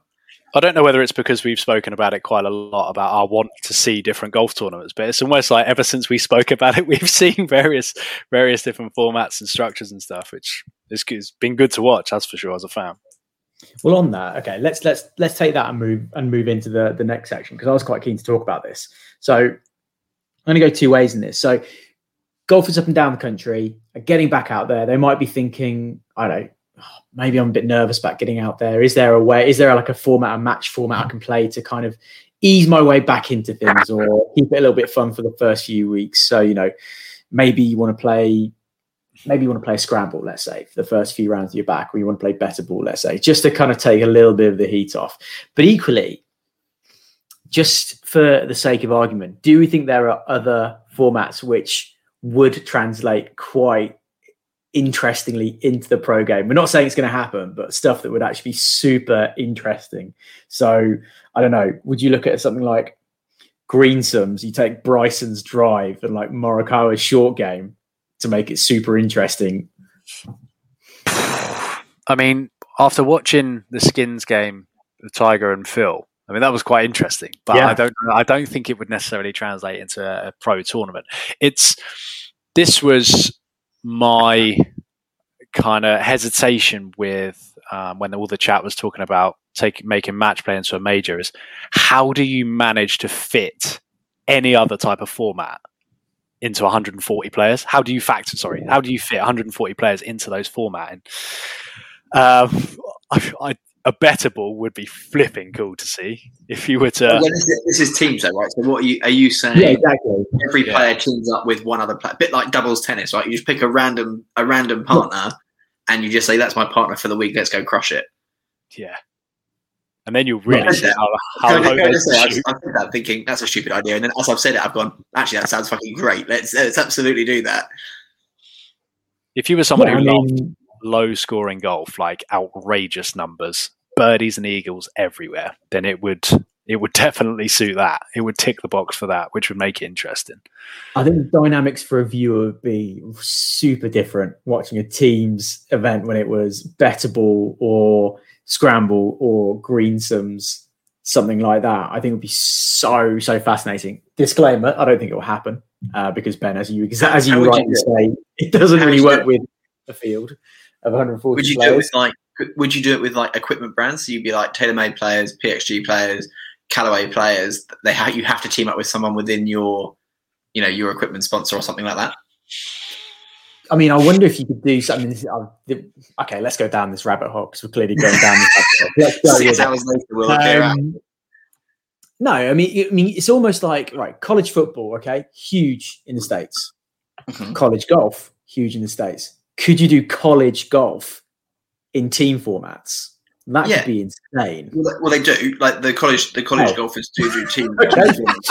I don't know whether it's because we've spoken about it quite a lot about our want to see different golf tournaments, but it's almost like ever since we spoke about it, we've seen various various different formats and structures and stuff, which is it's been good to watch, that's for sure, as a fan. Well, on that, okay, let's let's let's take that and move and move into the the next section, because I was quite keen to talk about this. So I'm going to go two ways in this. So golfers up and down the country are getting back out there. They might be thinking, I don't know, oh, maybe I'm a bit nervous about getting out there. Is there a way, is there like a format, a match format I can play to kind of ease my way back into things, or keep it a little bit fun for the first few weeks? So, you know, maybe you want to play, maybe you want to play a scramble, let's say, for the first few rounds of your back, or you want to play better ball, let's say, just to kind of take a little bit of the heat off. But equally, just for the sake of argument, do we think there are other formats which would translate quite interestingly into the pro game? We're not saying it's going to happen, but stuff that would actually be super interesting. So I don't know, would you look at something like Greensums? You take Bryson's drive and like Morikawa's short game to make it super interesting. I mean, after watching the Skins game with Tiger and Phil, I mean, that was quite interesting, but yeah. I don't I don't think it would necessarily translate into a, a pro tournament. It's this was my kind of hesitation with um, when all the chat was talking about taking making match play into a major is how do you manage to fit any other type of format into one hundred forty players? How do you factor? Sorry, how do you fit one hundred forty players into those format? And um, I, I, a better ball would be flipping cool to see if you were to. Well, this, is, this is teams, though, right? So, what are you are you saying? Yeah, exactly. Every yeah. player teams up with one other player, a bit like doubles tennis, right? You just pick a random a random partner, yeah. and you just say, "That's my partner for the week. Let's go crush it." Yeah. And then you really see how, how I, low I, just say, I, shoot. I said that thinking that's a stupid idea, and then as I've said it, I've gone, actually, that sounds fucking great. Let's let's absolutely do that. If you were someone Yeah, who I loved mean- low scoring golf, like outrageous numbers, birdies and eagles everywhere, then it would it would definitely suit that. It would tick the box for that, which would make it interesting. I think the dynamics for a viewer would be super different watching a team's event when it was better ball or scramble or Greensums, something like that. I think it would be so, so fascinating. Disclaimer, I don't think it will happen uh, because, Ben, as you as you rightly you say, it doesn't How really would work with a field of one hundred forty Would you players. do it with like would you do it with like equipment brands? So you'd be like TaylorMade players, P X G players, Callaway players. They ha- you have to team up with someone within your, you know, your equipment sponsor or something like that. I mean, I wonder if you could do something. Okay, let's go down this rabbit hole because we're clearly going down this rabbit hole. Let's go Six with hours later, we'll um, clear out. No, I mean, I mean, it's almost like right, college football. Okay, huge in the States. Mm-hmm. College golf, huge in the States. Could you do college golf in team formats? That Yeah. could be insane. Well, they, well, they do. Like the college, the college Oh. golfers do do team. Okay.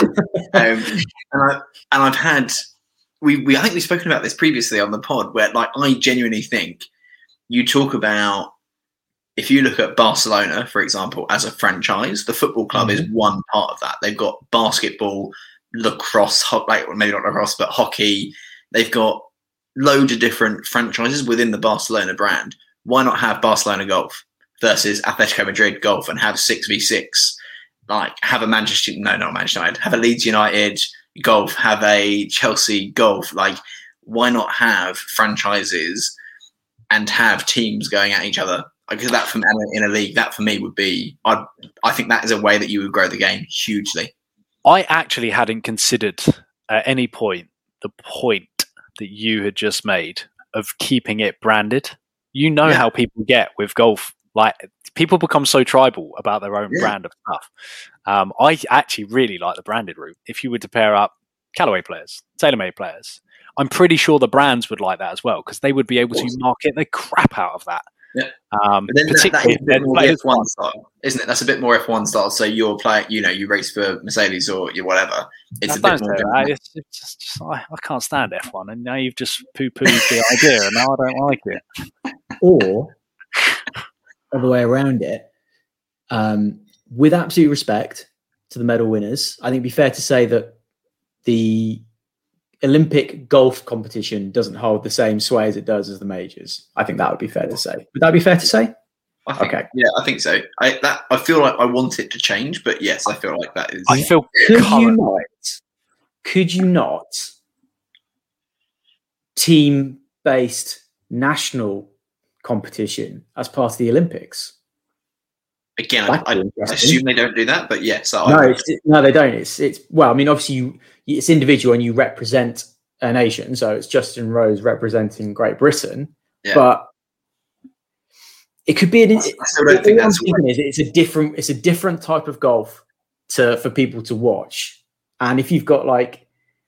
um, and I and I've had we we I think we've spoken about this previously on the pod where like I genuinely think you talk about if you look at Barcelona, for example, as a franchise, the football club mm-hmm. is one part of that. They've got basketball, lacrosse, ho- like well, maybe not lacrosse, but hockey. They've got loads of different franchises within the Barcelona brand. Why not have Barcelona Golf versus Atletico Madrid Golf and have six v six? Like have a Manchester, no, not Manchester United, have a Leeds United Golf, have a Chelsea Golf. Like, why not have franchises and have teams going at each other? Because that from in a league, that for me would be, I'd, I think that is a way that you would grow the game hugely. I actually hadn't considered at any point the point that you had just made of keeping it branded. You know yeah. how people get with golf. Like people become so tribal about their own yeah. brand of stuff. Um, I actually really like the branded route. If you were to pair up Callaway players, TaylorMade players, I'm pretty sure the brands would like that as well because they would be able to market the crap out of that. Yeah. Um, but then that, that is a bit more F one style. style, isn't it? That's a bit more F one style. So you're playing, you know, you race for Mercedes or you whatever. It's I a bit more. It's, it's just, just, I, I can't stand F one, and now you've just poo-pooed the idea, and now I don't like it. Or other way around it. Um, with absolute respect to the medal winners, I think it'd be fair to say that the Olympic golf competition doesn't hold the same sway as it does as the majors. I think that would be fair to say. Would that be fair to say? I think, Okay. Yeah, I think so. I that I feel like I want it to change, but yes, I feel like that is. I feel Could current- you not? Could you not team-based national competition as part of the Olympics? Again, I, I, I assume they don't do that, but yes, I no, would. it's, no, they don't. It's it's well, I mean, obviously, you it's individual and you represent a nation, so it's Justin Rose representing Great Britain, Yeah. but it could be an. I still don't think that's thinking is it's a different it's a different type of golf to for people to watch, and if you've got like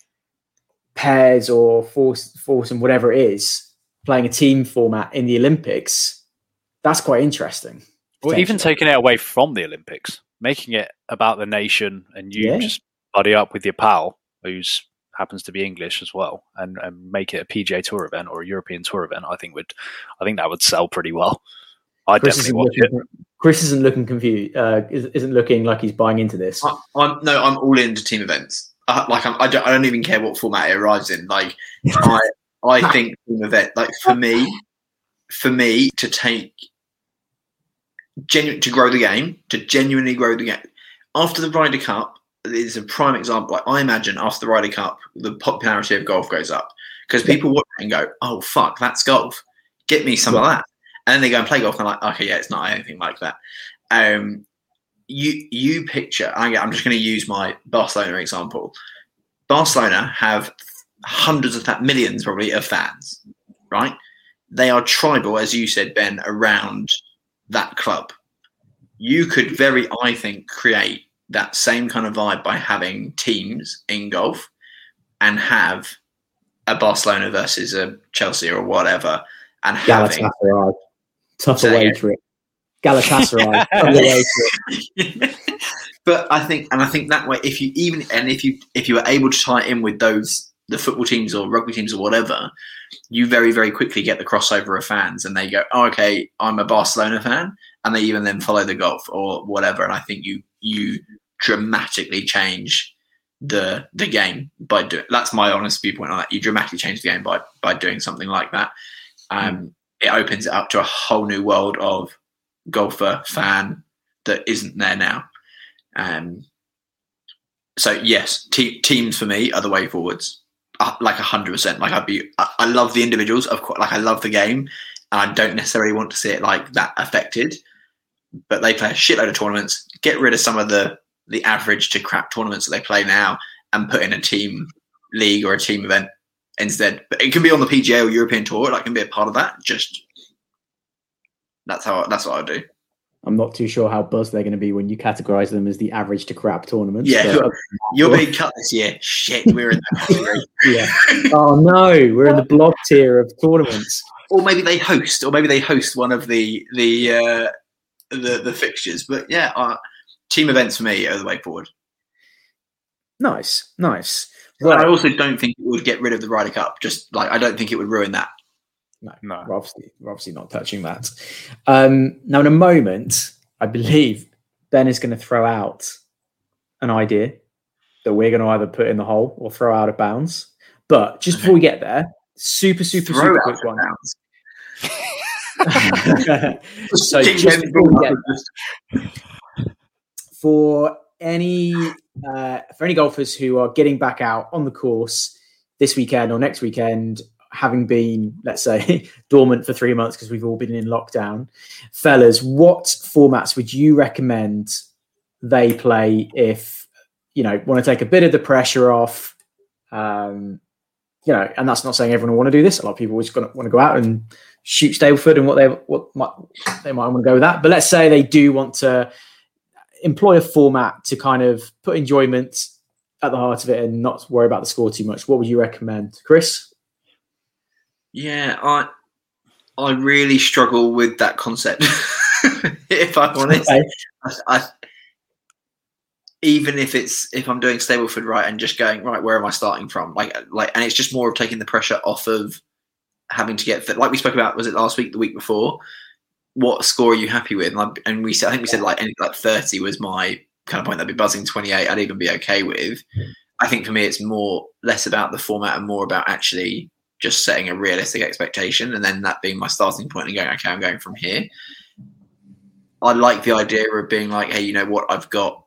pairs or force force and whatever it is playing a team format in the Olympics, that's quite interesting. Or even taking it away from the Olympics, making it about the nation, and you Yeah. just buddy up with your pal who's happens to be English as well, and, and make it a P G A Tour event or a European Tour event. I think would, I think that would sell pretty well. I Chris definitely isn't watch looking, it. Chris isn't looking confused. Uh, isn't looking like he's buying into this. I, I'm no, I'm all into team events. I, like I'm, I don't, I don't even care what format it arrives in. Like I, I think team event. Like for me, for me to take genuine to grow the game, to genuinely grow the game after the Ryder Cup is a prime example. Like I imagine after the Ryder Cup, the popularity of golf goes up because people watch it and go, "Oh fuck, that's golf. Get me some Yeah. of that." And then they go and play golf and they're like, "Okay, yeah, it's not anything like that." Um, you you picture. I'm just going to use my Barcelona example. Barcelona have hundreds of th- millions, probably, of fans, right? They are tribal, as you said, Ben, around that club. You could very, I think, create that same kind of vibe by having teams in golf and have a Barcelona versus a Chelsea or whatever, and having Galatasaray, tough Say away it. trip. Galatasaray, tough away trip. But I think, and I think that way, if you even, and if you, if you were able to tie it in with those, the football teams or rugby teams or whatever, you very, very quickly get the crossover of fans and they go, oh, okay, I'm a Barcelona fan. And they even then follow the golf or whatever. And I think you, you dramatically change the, the game by doing, that's my honest viewpoint on that. You dramatically change the game by, by doing something like that. Um, mm. It opens it up to a whole new world of golfer fan that isn't there now. Um, so yes, te- teams for me are the way forwards, uh, like a hundred percent. Like I'd be, I, I love the individuals, of course. Like I love the game, and I don't necessarily want to see it like that affected. But they play a shitload of tournaments. Get rid of some of the the average to crap tournaments that they play now, and put in a team league or a team event instead. But it can be on the P G A or European Tour. Like can be a part of that. Just that's how that's what I do. I'm not too sure how buzzed they're going to be when you categorize them as the average to crap tournaments. Yeah, but, you're being cut this year. Shit, we're in that category. Yeah. Oh no, we're in the blob tier of tournaments. Or maybe they host, or maybe they host one of the the uh, the, the fixtures. But yeah, uh, team events for me are the way forward. Nice, nice. But I also don't think it would get rid of the Ryder Cup. Just like I don't think it would ruin that. No, no. We're obviously, we're obviously not touching that. Um, now, in a moment, I believe Ben is going to throw out an idea that we're going to either put in the hole or throw out of bounds. But just before we get there, super, super, Throw super out quick one. Just So kick just them before we down. get for any uh, for any golfers who are getting back out on the course this weekend or next weekend, having been, let's say, dormant for three months because we've all been in lockdown, fellas, what formats would you recommend they play if, you know, want to take a bit of the pressure off? Um, you know, and that's not saying everyone will want to do this. A lot of people just want to go out and shoot Stableford and what they what might, they might want to go with that. But let's say they do want to employ a format to kind of put enjoyment at the heart of it and not worry about the score too much. What would you recommend, Chris? Yeah, I I really struggle with that concept. If I'm honest, Okay. I, I, even if it's if I'm doing Stableford right and just going right, where am I starting from? Like like, and it's just more of taking the pressure off of having to get fit. Like we spoke about, was it last week, the week before? What score are you happy with? And, I, and we said, I think we said like like thirty was my kind of point. That'd be buzzing. twenty-eight, I'd even be okay with. I think for me, it's more less about the format and more about actually just setting a realistic expectation, and then that being my starting point and going, okay, I'm going from here. I like the idea of being like, hey, you know what? I've got.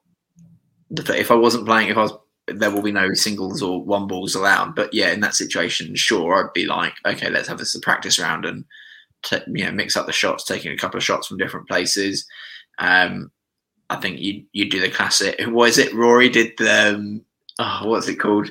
If I wasn't playing, if I was, there will be no singles or one balls allowed. But yeah, in that situation, sure, I'd be like, okay, let's have this a practice round and t- you know mix up the shots, taking a couple of shots from different places. Um, I think you you do the classic. What is it? Rory did the um, oh, what's it called?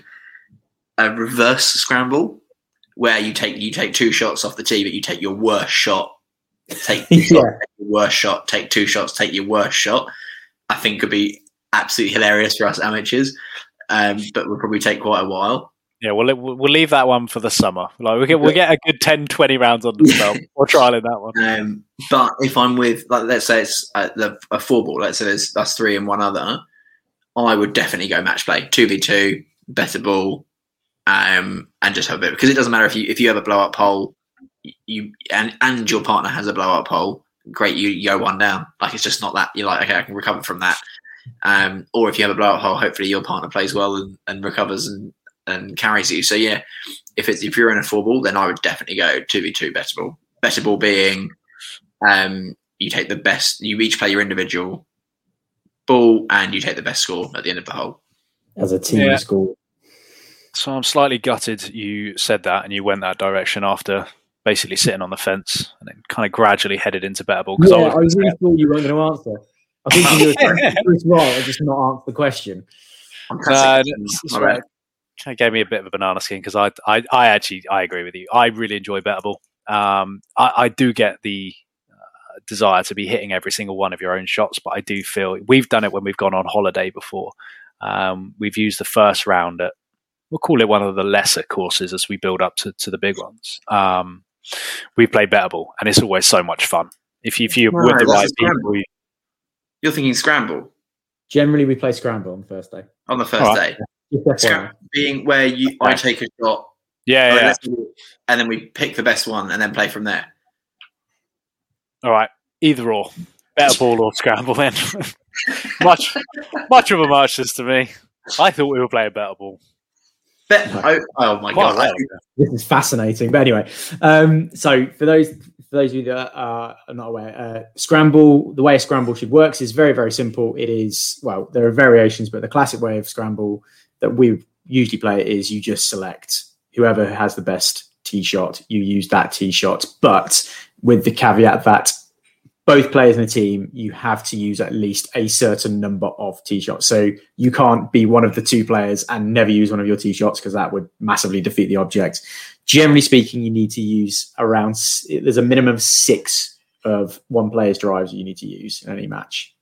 A reverse scramble, where you take you take two shots off the tee, but you take your worst shot. Take, yeah. shot, take your worst shot. Take two shots. Take your worst shot. I think could be absolutely hilarious for us amateurs, um, but will probably take quite a while. Yeah, we'll we'll leave that one for the summer. Like we get we'll get a good ten, twenty rounds on the spell. We're trialing that one. Um, but if I'm with, like, let's say it's uh, the, a four ball. Let's say there's that's three and one other. I would definitely go match play, two v two, better ball, um, and just have a bit, because it doesn't matter if you if you have a blow up hole, you and and your partner has a blow up hole. Great, you, you go one down. Like, it's just not that you're like, okay, I can recover from that. Um, or if you have a blow up hole, hopefully your partner plays well and, and recovers and, and carries you. So yeah, if it's if you're in a four ball, then I would definitely go two v two better ball. Better ball being, um, you take the best. You each play your individual ball, and you take the best score at the end of the hole as a team yeah. score. So I'm slightly gutted you said that and you went that direction after basically sitting on the fence and then kind of gradually headed into better ball. Yeah, I, I really thought you weren't going to answer. I think you were as well, and just not answer the question. Uh, that's, that's right. Kind of gave me a bit of a banana skin because I, I, I actually, I agree with you. I really enjoy better ball. Um, I, I do get the uh, desire to be hitting every single one of your own shots, but I do feel we've done it when we've gone on holiday before. Um, we've used the first round at, we'll call it one of the lesser courses as we build up to, to the big ones. Um, we play better ball, and it's always so much fun. If you, if you're no, with the right people, you, you're thinking scramble. Generally, we play scramble on the first day. On the first right. day, scramble being where you I take a shot, yeah, yeah, yeah. and then we pick the best one and then play from there. All right, either or, better ball or scramble. Then much, much of a muchness to me. I thought we were playing better ball. Bet- oh, oh my Quite god, well. This is fascinating. But anyway, um, so for those for those of you that are not aware, uh, scramble, the way a scramble should works is very, very simple. It is, well, there are variations, but the classic way of scramble that we usually play is you just select whoever has the best tee shot, you use that tee shot, but with the caveat that both players in the team, you have to use at least a certain number of tee shots. So you can't be one of the two players and never use one of your tee shots, because that would massively defeat the object. Generally speaking, you need to use around, there's a minimum of six of one player's drives you need to use in any match.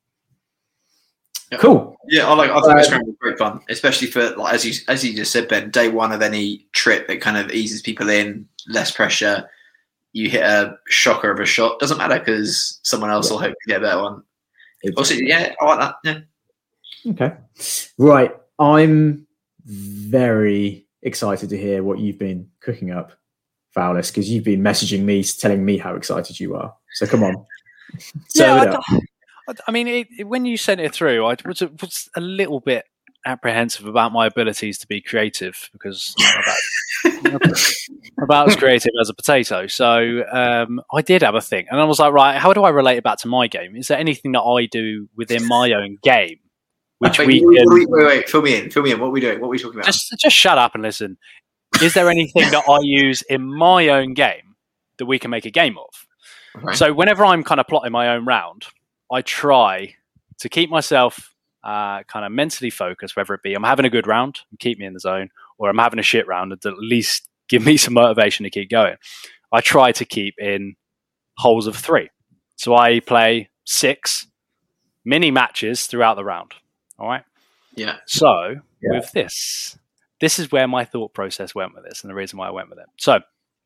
Yeah. Cool. Yeah, I like. I think um, scramble is great fun, especially for, like, as you as you just said, Ben. Day one of any trip, it kind of eases people in, less pressure. You hit a shocker of a shot, doesn't matter because someone else yeah. will hopefully get a better one. Exactly. Also, yeah, I like that. Yeah. Okay. Right. I'm very excited to hear what you've been cooking up, Fowlis, because you've been messaging me, telling me how excited you are. So come on. yeah, I, I mean, it, it, when you sent it through, I was, was a little bit apprehensive about my abilities to be creative, because I'm about, about as creative as a potato. So um, I did have a thing, and I was like, right, how do I relate it back to my game? Is there anything that I do within my own game which wait, we wait, can... wait, wait, wait, fill me in, fill me in. What are we doing? What are we talking about? Just, just shut up and listen. Is there anything that I use in my own game that we can make a game of? Okay. So whenever I'm kind of plotting my own round, I try to keep myself Uh, kind of mentally focused, whether it be I'm having a good round and keep me in the zone, or I'm having a shit round and at least give me some motivation to keep going. I try to keep in holes of three. So I play six mini matches throughout the round. All right. Yeah. So yeah. with this, this is where my thought process went with this, and the reason why I went with it. So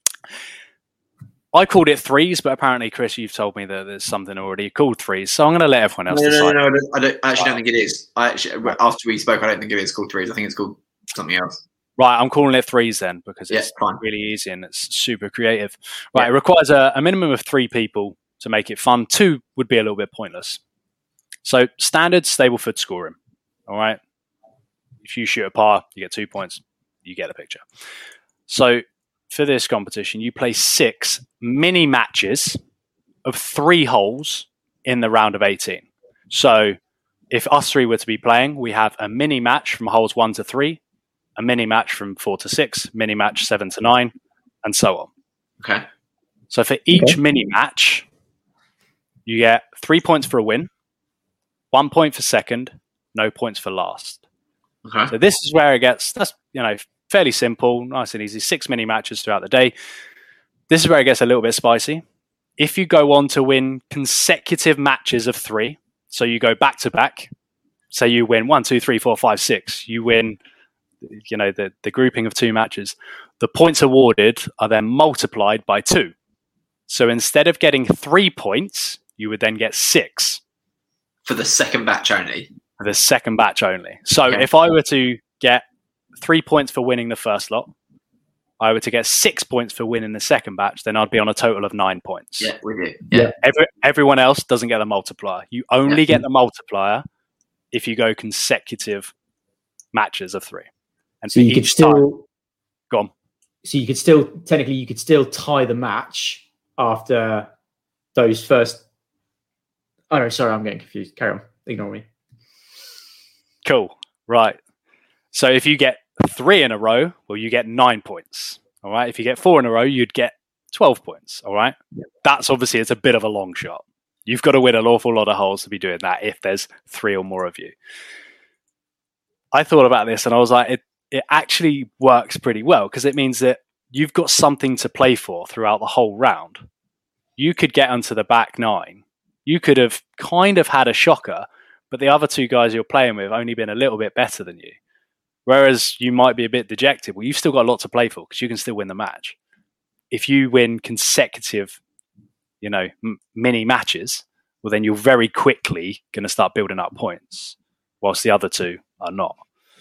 I called it threes, but apparently, Chris, you've told me that there's something already called threes. So I'm going to let everyone else no, decide. No, no, no. I, don't, I actually don't think it is. I actually, after we spoke, I don't think it is called threes. I think it's called something else. Right, I'm calling it threes then, because it's yeah, really easy and it's super creative. Right, yeah. It requires a, a minimum of three people to make it fun. Two would be a little bit pointless. So standard stable foot scoring. All right. If you shoot a par, you get two points. You get the picture. So for this competition, you play six mini matches of three holes in the round of eighteen. So if us three were to be playing, we have a mini match from holes one to three, a mini match from four to six, mini match seven to nine, and so on. Okay. So for each Okay. mini match, you get three points for a win, one point for second, no points for last. Okay. So this is where it gets, that's, you know, fairly simple, nice and easy, six mini matches throughout the day. This is where it gets a little bit spicy. If you go on to win consecutive matches of three, so you go back to back, say you win one, two, three, four, five, six, you win, you know, the, the grouping of two matches, the points awarded are then multiplied by two. So instead of getting three points, you would then get six. For the second batch only. For the second batch only. So Yeah. if I were to get three points for winning the first lot, I were to get six points for winning the second batch, then I'd be on a total of nine points. Yeah, we do. Yeah. Yeah. Every, everyone else doesn't get the multiplier. You only Yeah. get the multiplier if you go consecutive matches of three. And So for you could each still, time, go on. so you could still technically you could still tie the match after those first. Oh no, sorry, I'm getting confused. Carry on. Ignore me. Cool. Right. So if you get three in a row, well, you get nine points. All right. If you get four in a row, you'd get twelve points. All right. Yeah. That's obviously, it's a bit of a long shot. You've got to win an awful lot of holes to be doing that if there's three or more of you. I thought about this and I was like, it, it actually works pretty well because it means that you've got something to play for throughout the whole round. You could get onto the back nine. You could have kind of had a shocker, but the other two guys you're playing with have only been a little bit better than you. Whereas you might be a bit dejected. Well, you've still got a lot to play for because you can still win the match. If you win consecutive, you know, m- mini matches, well, then you're very quickly going to start building up points, whilst the other two are not.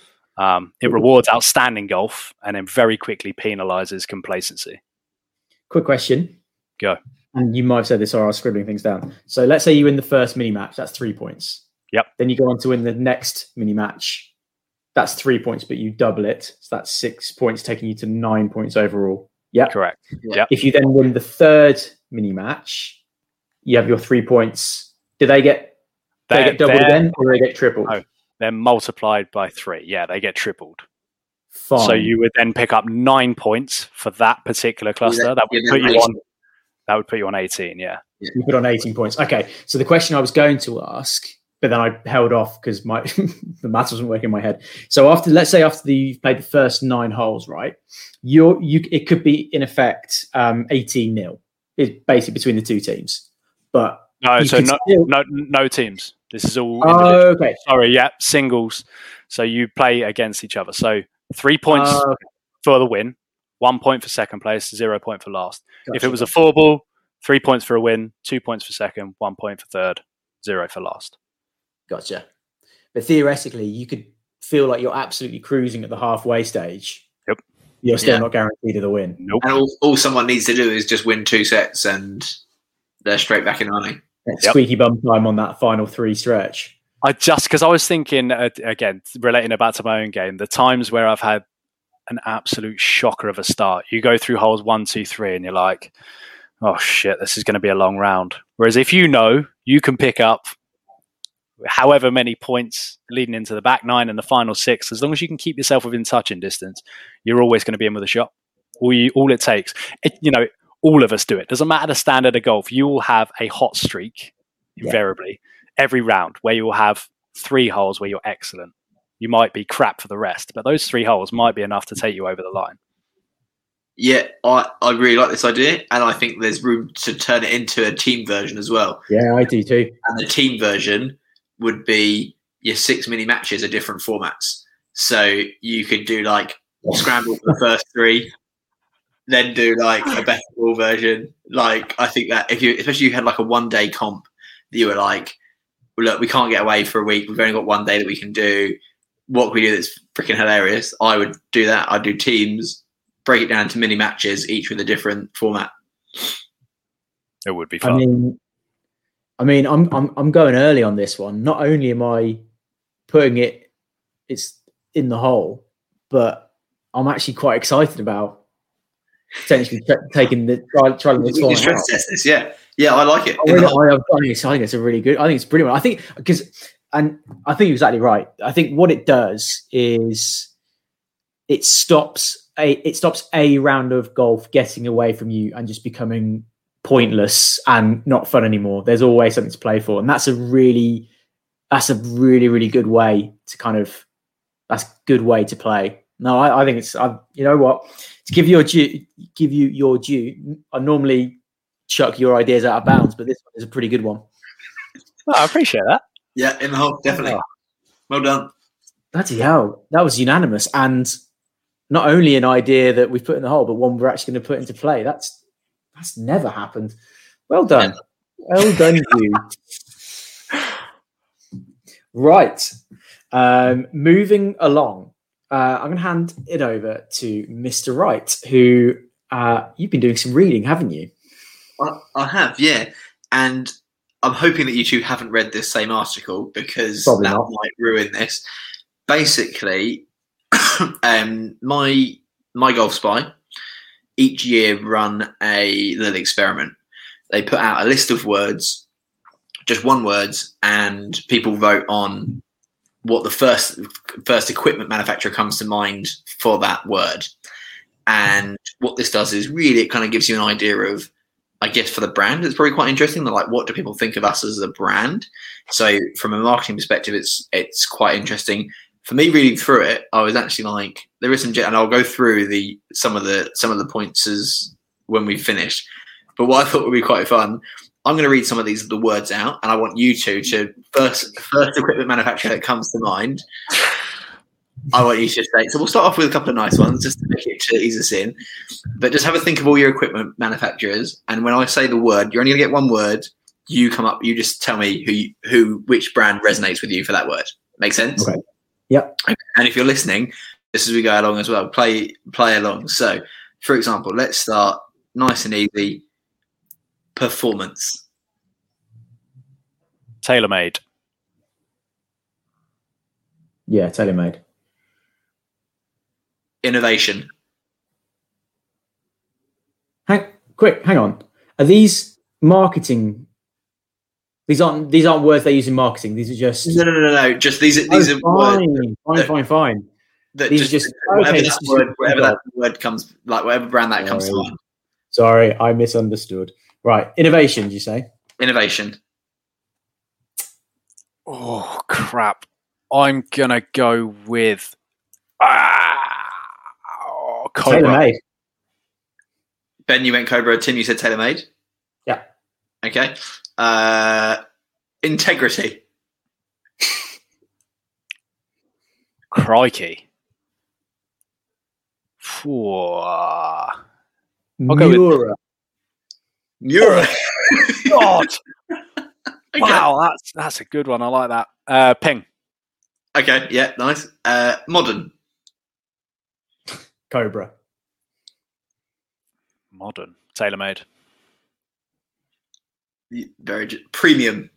Um, it rewards outstanding golf and then very quickly penalises complacency. Quick question. Go. And you might have said this, or I was scribbling things down. So let's say you win the first mini match, that's three points. Yep. Then you go on to win the next mini match, that's three points, but you double it. So that's six points, taking you to nine points overall. Yeah. Correct. Yeah. Yep. If you then win the third mini match, you have your three points. Do they get, do they They're- get doubled they're- again, or do they get tripled? No. They're multiplied by three. Yeah, they get tripled. Fine. So you would then pick up nine points for that particular cluster. Yeah, that would yeah, put you eighteen. on. That would put you on eighteen. Yeah. You put on eighteen points. Okay. So the question I was going to ask, but then I held off because my the maths wasn't working in my head. So after, let's say after the, you've played the first nine holes, right? You're you it could be in effect um, eighteen nil. It's basically between the two teams. But No, you so could no, still- no, no teams. This is all individual. Oh, okay. Sorry, yeah, singles. So you play against each other. So three points Oh, okay. for the win, one point for second place, zero point for last. If Gotcha. it was a four ball, three points for a win, two points for second, one point for third, zero for last. Gotcha. But theoretically, you could feel like you're absolutely cruising at the halfway stage. Yep. You're still Yeah. not guaranteed of the win. Nope. And all, all someone needs to do is just win two sets and they're straight back in the money. That Yep. squeaky bum time on that final three stretch. I just, because I was thinking, uh, again, relating it back to my own game, the times where I've had an absolute shocker of a start. You go through holes one, two, three, and you're like, oh shit, this is going to be a long round. Whereas if you know you can pick up however many points leading into the back nine and the final six, as long as you can keep yourself within touching distance, you're always going to be in with a shot. All, you, all it takes, it, you know, all of us do it. Doesn't matter the standard of golf. You will have a hot streak, invariably, yeah. every round where you will have three holes where you're excellent. You might be crap for the rest, but those three holes might be enough to take you over the line. Yeah, I, I really like this idea, and I think there's room to turn it into a team version as well. Yeah, I do too. And the team version would be your six mini matches are different formats. So you could do like scramble for the first three, then do like a better ball version. Like I think that if you, especially if you had like a one day comp, that you were like, well, look, we can't get away for a week. We've only got one day that we can do. What can we do that's freaking hilarious? I would do that. I'd do teams, break it down into mini matches, each with a different format. It would be fun. I mean, I mean, I'm I'm I'm going early on this one. Not only am I putting it, it's in the hole, but I'm actually quite excited about potentially t- taking the try, trying We the can stress test this, yeah, yeah, I like it. I, really, I, I, think it's, I think it's a really good. I think it's brilliant. I think because, and I think you're exactly right. I think what it does is it stops a it stops a round of golf getting away from you and just becoming pointless and not fun anymore. There's always something to play for, and that's a really that's a really really good way to kind of that's a good way to play. No, I, I think it's I, you know what, to give your due, give you your due. I normally chuck your ideas out of bounds, but this one is a pretty good one. Oh, I appreciate that. Yeah, in the hole, definitely. Yeah. Well done. Bloody hell, that was unanimous, and not only an idea that we've put in the hole, but one we're actually going to put into play. That's that's never happened. Well done, well done, you. Right, um, moving along. Uh, I'm going to hand it over to Mister Wright, who uh, you've been doing some reading, haven't you? I, I have, yeah. And I'm hoping that you two haven't read this same article because Probably that not. might ruin this. Basically, um, my my Golf Spy each year run a little experiment. They put out a list of words, just one words, and people vote on what the first first equipment manufacturer comes to mind for that word. And what this does is really it kind of gives you an idea of, I guess, for the brand, it's probably quite interesting. They're like, what do people think of us as a brand? So from a marketing perspective, it's it's quite interesting. For me, reading through it, I was actually like, there is some, and I'll go through the some of the some of the points as when we finished. But what I thought would be quite fun, I'm going to read some of these the words out, and I want you two to first first equipment manufacturer that comes to mind. I want you to say. So we'll start off with a couple of nice ones just to make it to ease us in. But just have a think of all your equipment manufacturers, and when I say the word, you're only going to get one word. You come up. You just tell me who you, who which brand resonates with you for that word. Make sense? Okay. Yep. And if you're listening, just as we go along as well, play play along. So, for example, let's start nice and easy. Performance. TaylorMade. Yeah, TaylorMade. Innovation. Hang quick, hang on. Are these marketing? These aren't these aren't words they use in marketing. These are just No, no, no, no, no. Just these are these oh, are fine, words fine, that, fine, fine. that These just, are just whatever okay, that this is word, just- whatever that word comes, like whatever brand that comes to Sorry. mind. Sorry, I misunderstood. Right, innovation. Did you say? Innovation. Oh crap! I'm gonna go with ah, oh, Cobra. TaylorMade. Ben, you went Cobra. Tim, you said TaylorMade. Yeah. Okay. Uh, integrity. Crikey. Phew. I'll go with- Mura. Neuro. God! Okay. Wow, that's that's a good one. I like that. Uh, Ping. Okay. Yeah. Nice. Uh, modern. Cobra. Modern. TaylorMade. Very ju- premium.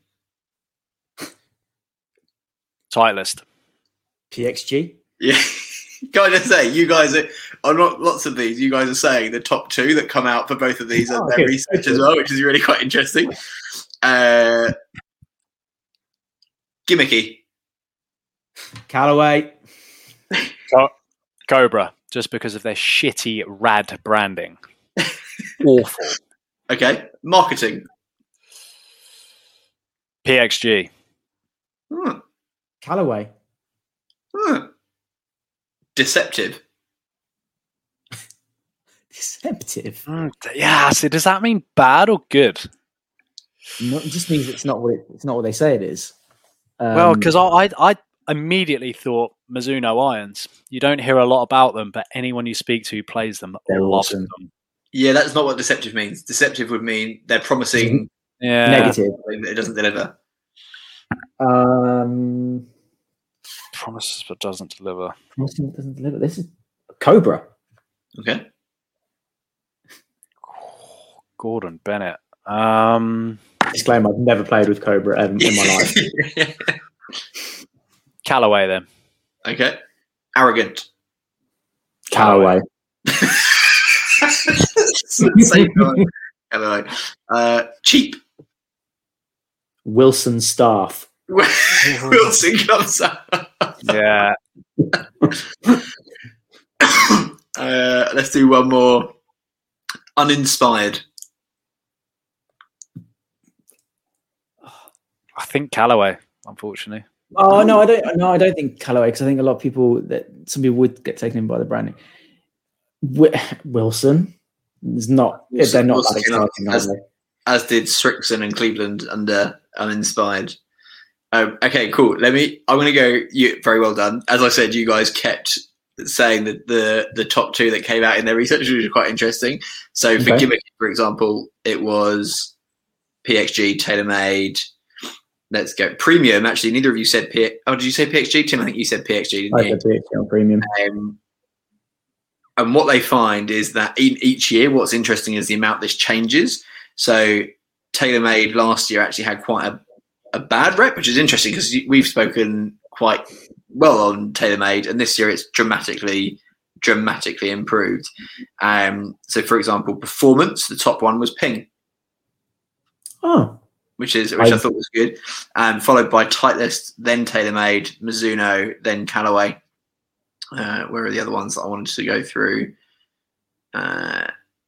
Titleist. P X G. Yeah. Can I just say, you guys are on lots of these. You guys are saying the top two that come out for both of these Oh, are their good. research as well, which is really quite interesting. Uh, gimmicky. Callaway. Co- Cobra. Just because of their shitty rad branding. Awful. Okay. Marketing. P X G. Hmm. Callaway. Hmm. Deceptive. Deceptive. Mm, yeah. So does that mean bad or good? No, it just means it's not what it, it's not what they say it is. Um, Well, because I, I I immediately thought Mizuno irons. You don't hear a lot about them, but anyone you speak to who plays them They're loves awesome. them. Yeah, that's not what deceptive means. Deceptive would mean they're promising Yeah. negative. something that it doesn't deliver. Um, Promises but doesn't deliver. promising it doesn't deliver. This is Cobra. Okay. Gordon Bennett. Um, Disclaimer: I've never played with Cobra ever in my life. Callaway then. Okay. Arrogant. Callaway. Same time. Anyway, uh, cheap. Wilson staff. Wilson comes up. Yeah. uh, let's do one more. Uninspired. I think Callaway, unfortunately. Oh no, I don't. No, I don't think Callaway, because I think a lot of people that some people would get taken in by the branding. Wilson is not. Wilson, they're not Wilson that exciting, as, are they? As did Strixon and Cleveland under Uninspired. Um, okay, cool. Let me. I'm going to go. You very well done. As I said, you guys kept saying that the the top two that came out in their research, which was quite interesting. So for Okay. Gimmick, for example, it was P X G, TaylorMade. Let's go premium. Actually, neither of you said P. Oh, did you say P X G, Tim? I think you said P X G, didn't I you? said P X G on premium. Um, and what they find is that in each year, what's interesting is the amount this changes. So TaylorMade last year actually had quite a, a bad rep, which is interesting because we've spoken quite well on TaylorMade, and this year it's dramatically, dramatically improved. Um, so, for example, performance, the top one was Ping, Oh, which is which I, I thought was good, um, followed by Titleist, then TaylorMade, Mizuno, then Callaway. Uh, where are the other ones that I wanted to go through? Uh,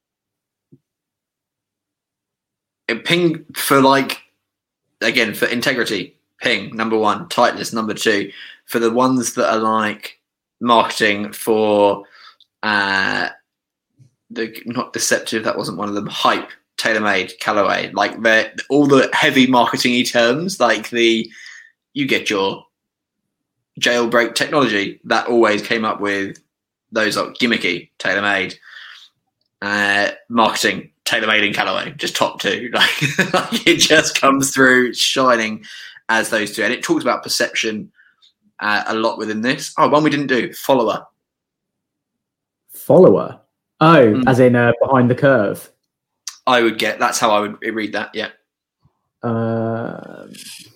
Ping for like again for integrity. Ping number one, Titleist number two. For the ones that are like marketing for uh, the not deceptive, that wasn't one of them. Hype. TaylorMade, Callaway, like the all the heavy marketing-y terms, like the you get your jailbreak technology, that always came up with those like gimmicky, TaylorMade, uh, marketing, TaylorMade and Callaway, just top two. Like, like it just comes through shining as those two, and it talks about perception uh, a lot within this. Oh, one we didn't do, follower. follower. Oh, Mm. as in uh, behind the curve. I would get. That's how I would read that. Yeah. Uh,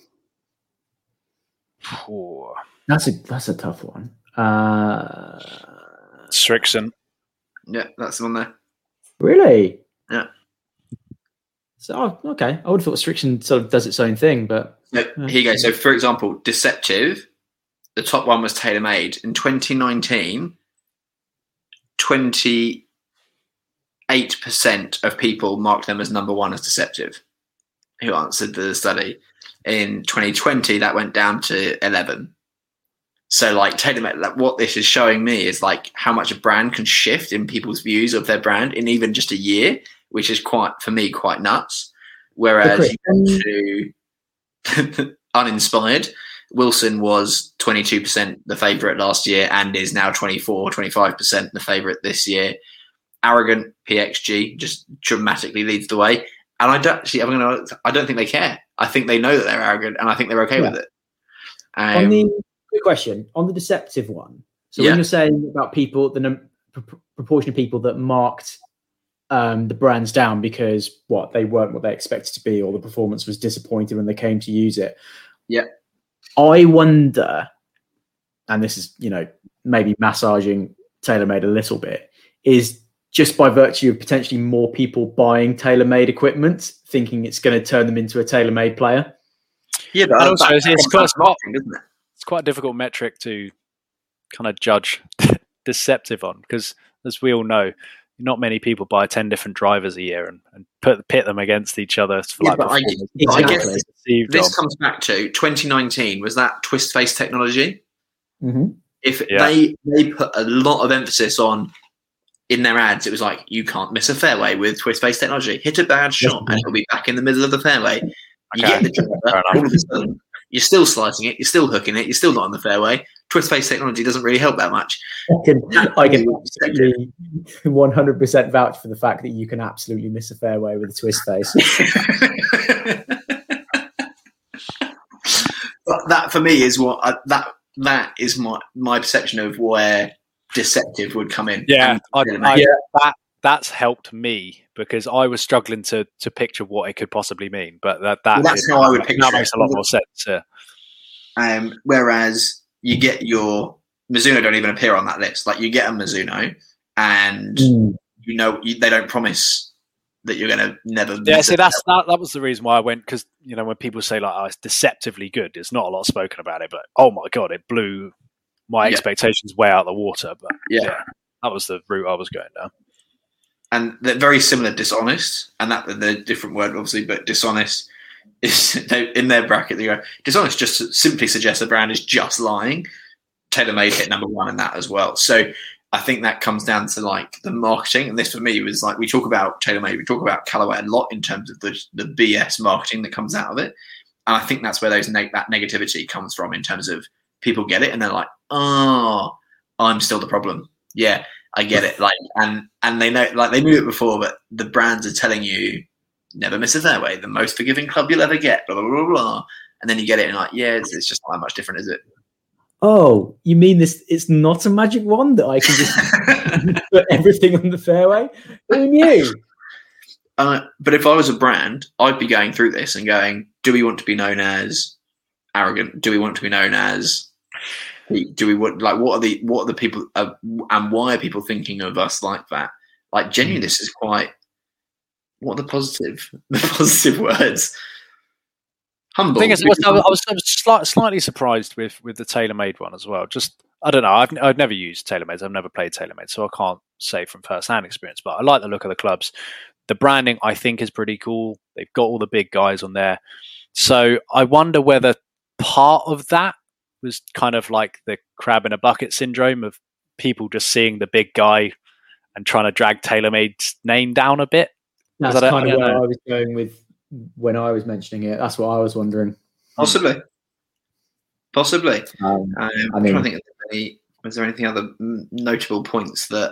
Poor. that's a that's a tough one. Uh, Strixon. Yeah, that's the one there. really? Yeah. So oh, okay, I would have thought Strixon sort of does its own thing, but No, here you go. So, for example, Deceptive, the top one was TaylorMade. In twenty nineteen, twenty-eight percent of people marked them as number one as Deceptive who answered the study. In twenty twenty, that went down to eleven. So, like, TaylorMade, like, what this is showing me is, like, how much a brand can shift in people's views of their brand in even just a year, which is quite, for me, quite nuts. Whereas you go to Uninspired, Wilson was twenty-two percent the favourite last year and is now twenty-four, twenty-five percent the favourite this year. Arrogant, P X G, just dramatically leads the way. And I don't actually, I'm gonna, I don't think they care. I think they know that they're arrogant, and I think they're okay Yeah. with it. Um, on the good question on the Deceptive one. So Yeah. when you're saying about people, the num- pr- proportion of people that marked um, the brands down because what they weren't what they expected to be, or the performance was disappointing when they came to use it. Yeah. I wonder, and this is, you know, maybe massaging TaylorMade a little bit, is just by virtue of potentially more people buying TaylorMade equipment, thinking it's going to turn them into a TaylorMade player. yeah, but And also, that- it's, it's, that quite, comes marketing, isn't it? it's quite a difficult metric to kind of judge Deceptive on, because as we all know, not many people buy ten different drivers a year and, and put pit them against each other for Yeah, like but I- performance. but I It's guess not perceived This on. comes back to twenty nineteen. Was that twist face technology? Mm-hmm. If Yeah. they they put a lot of emphasis on in their ads, it was like, you can't miss a fairway with twist face technology. Hit a bad shot and it'll be back in the middle of the fairway. You Okay. get the Fair driver, enough. all of a sudden, you're still slicing it, you're still hooking it, you're still not on the fairway. Twist face technology doesn't really help that much. I can, I can Ooh, absolutely one hundred percent vouch for the fact that you can absolutely miss a fairway with a twist face. But that for me is what I, that that is my my perception of where Deceptive would come in. Yeah, I, And- I, Yeah. that that's helped me because I was struggling to to picture what it could possibly mean. But that, that Well, that's how I would picture that it. makes a lot more sense. Yeah. Um, whereas you get your Mizuno don't even appear on that list. Like you get a Mizuno and Mm. you know you, they don't promise that you're going to never. Yeah, see, that's that. That was the reason why I went, because you know when people say like, "Oh, it's deceptively good," there's not a lot spoken about it, but oh my god, it blew my Yeah. expectations way out of the water. But Yeah. yeah, that was the route I was going down. And they're very similar. Dishonest, and that the different word obviously, but dishonest is they, in their bracket. They go dishonest just simply suggests the brand is just lying. TaylorMade hit number one in that as well. So I think that comes down to like the marketing, and this for me was like we talk about TaylorMade, we talk about Callaway a lot in terms of the the B S marketing that comes out of it, and I think that's where those neg- that negativity comes from in terms of people get it and they're like, oh, I'm still the problem. Yeah, I get it. Like, and and they know, like they knew it before, but the brands are telling you never miss a fairway, the most forgiving club you'll ever get, blah blah blah blah, and then you get it and like, yeah, it's, it's just not that much different, is it? Oh, you mean this? It's not a magic wand that I can just put everything on the fairway? Who knew? Uh, but if I was a brand, I'd be going through this and going, do we want to be known as arrogant? Do we want to be known as? Do we want like what are the what are the people uh, and why are people thinking of us like that? Like genuinely, this is quite. What are the positive the positive words? Humble. The thing is, I was, I was, I was slight, slightly surprised with, with the TaylorMade one as well. Just, I don't know, I've, I've never used TaylorMade. I've never played TaylorMade, so I can't say from first-hand experience. But I like the look of the clubs. The branding, I think, is pretty cool. They've got all the big guys on there. So I wonder whether part of that was kind of like the crab in a bucket syndrome of people just seeing the big guy and trying to drag TaylorMade's name down a bit. That's kind of where I was going with when I was mentioning it. That's what I was wondering. Possibly. Possibly. Um, um, I mean, I'm trying to think, of any, was there anything other notable points that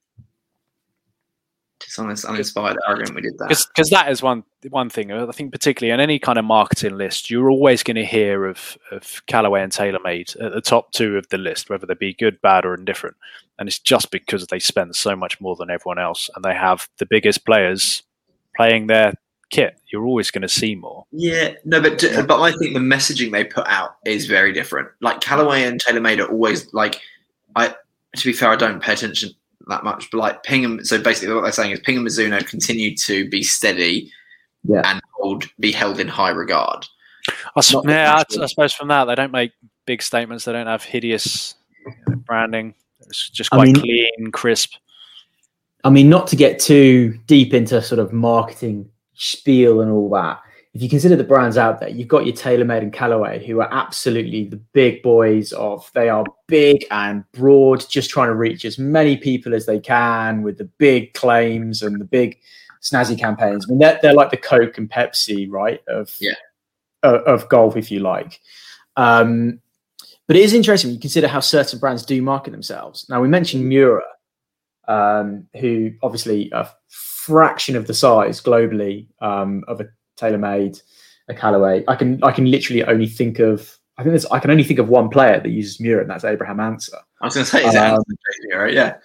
dishonest, uninspired, arrogant, we did that? Because that is one one thing. I think particularly on any kind of marketing list, you're always going to hear of, of Callaway and TaylorMade at the top two of the list, whether they be good, bad, or indifferent. And it's just because they spend so much more than everyone else, and they have the biggest players playing their kit. You're always going to see more. Yeah, no, but but I think the messaging they put out is very different. Like Callaway and TaylorMade are always like, I to be fair, I don't pay attention that much, but like Ping and so basically what they're saying is Ping and Mizuno continue to be steady, yeah, and hold be held in high regard. I, yeah, I, I suppose from that they don't make big statements. They don't have hideous you know, branding. It's just quite I mean, clean, crisp. I mean, not to get too deep into sort of marketing spiel and all that. If you consider the brands out there, you've got your TaylorMade and Callaway, who are absolutely the big boys of, they are big and broad, just trying to reach as many people as they can with the big claims and the big snazzy campaigns. I mean, they're, they're like the Coke and Pepsi, right, of, yeah. of, of golf, if you like. Um, but it is interesting when you consider how certain brands do market themselves. Now, we mentioned Miura, um, who obviously a fraction of the size globally um, of a TaylorMade, a Callaway. I can I can literally only think of I think there's I can only think of one player that uses Miura, and that's Abraham Ancer. I was going to say, is um, Miura, yeah.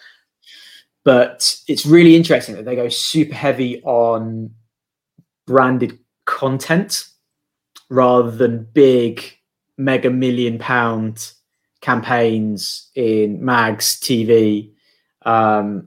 But it's really interesting that they go super heavy on branded content rather than big mega million pound campaigns in mags, T V. Um,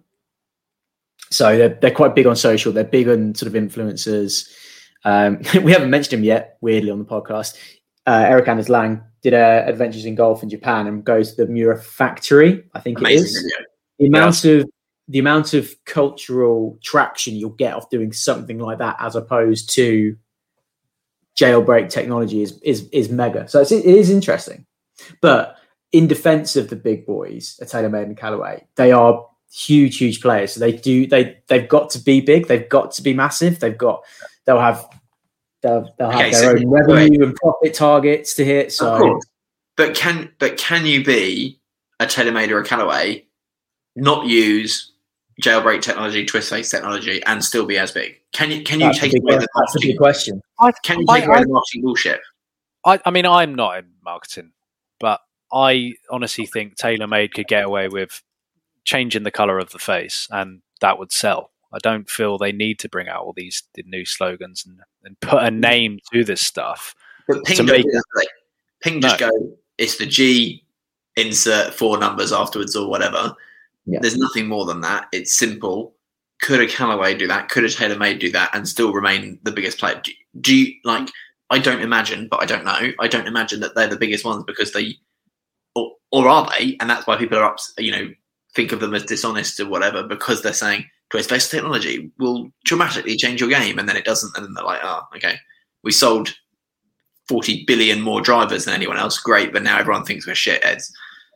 so they're they're quite big on social. They're big on sort of influencers. Um, we haven't mentioned him yet, weirdly, on the podcast. Uh, Eric Anders Lang did uh, Adventures in Golf in Japan and goes to the Miura factory, I think Amazing it is. video. The amount Yeah. of the amount of cultural traction you'll get off doing something like that, as opposed to jailbreak technology, is is is mega. So it's, it is interesting. But in defense of the big boys, TaylorMade and Callaway, they are huge, huge players. So they do they they've got to be big. They've got to be massive. They've got they'll have they'll, they'll Okay, have their so own revenue wait. and profit targets to hit. So, of course. But can but can you be a TaylorMade or a Callaway, not use jailbreak technology, twist face technology, and still be as big? Can you can you that's take a big, away the that's a big marketing? question. Can you I, take away I, the marketing bullshit? I, I mean, I'm not in marketing, but I honestly think TaylorMade could get away with changing the color of the face, and that would sell. I don't feel they need to bring out all these new slogans and, and put a name to this stuff. But Ping, to don't make- do that, like, Ping just No. go, it's the G, insert four numbers afterwards or whatever. Yeah. There's nothing more than that. It's simple. could a Callaway do that? Could a TaylorMade do that and still remain the biggest player? Do, do you like? I don't imagine, but I don't know. I don't imagine that they're the biggest ones because they, or, or are they? And that's why people are up. You know, think of them as dishonest or whatever because they're saying twist-based technology will dramatically change your game, and then it doesn't. And then they're like, oh, okay, we sold forty billion more drivers than anyone else. Great, but now everyone thinks we're shitheads.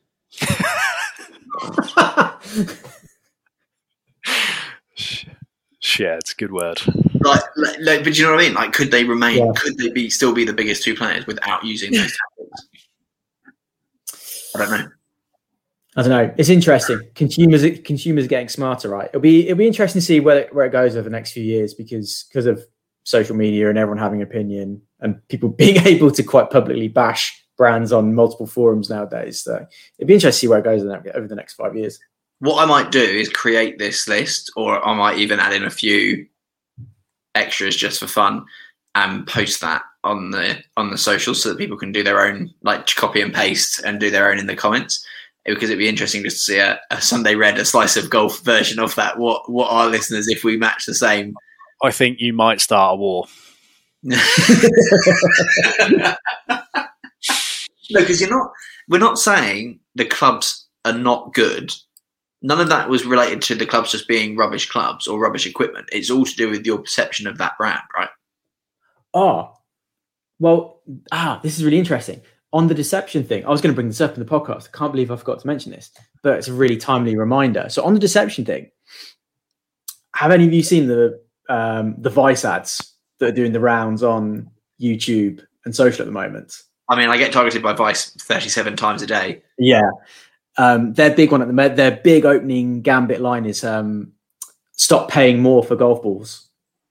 Yeah, it's a good word. Like, like, but do you know what I mean? Like, could they remain? Yeah. Could they be still be the biggest two players without using those tactics? I don't know. I don't know. It's interesting. Consumers, consumers are getting smarter, right? It'll be it'll be interesting to see where it, where it goes over the next few years because because of social media and everyone having an opinion and people being able to quite publicly bash brands on multiple forums nowadays. So it'd be interesting to see where it goes over the next five years. What I might do is create this list, or I might even add in a few extras just for fun and post that on the on the socials so that people can do their own, like copy and paste and do their own in the comments. Because it'd be interesting just to see a, a Sunday Red, a slice of golf version of that. What what are listeners if we match the same? I think you might start a war. No, because you're not. We're not saying the clubs are not good. None of that was related to the clubs just being rubbish clubs or rubbish equipment. It's all to do with your perception of that brand, right? Oh, well, ah, this is really interesting. On the deception thing, I was going to bring this up in the podcast. I can't believe I forgot to mention this, but it's a really timely reminder. So on the deception thing, have any of you seen the um, the Vice ads that are doing the rounds on YouTube and social at the moment? I mean, I get targeted by Vice thirty-seven times a day. Yeah. Um, their big one at the their big opening gambit line is um, stop paying more for golf balls,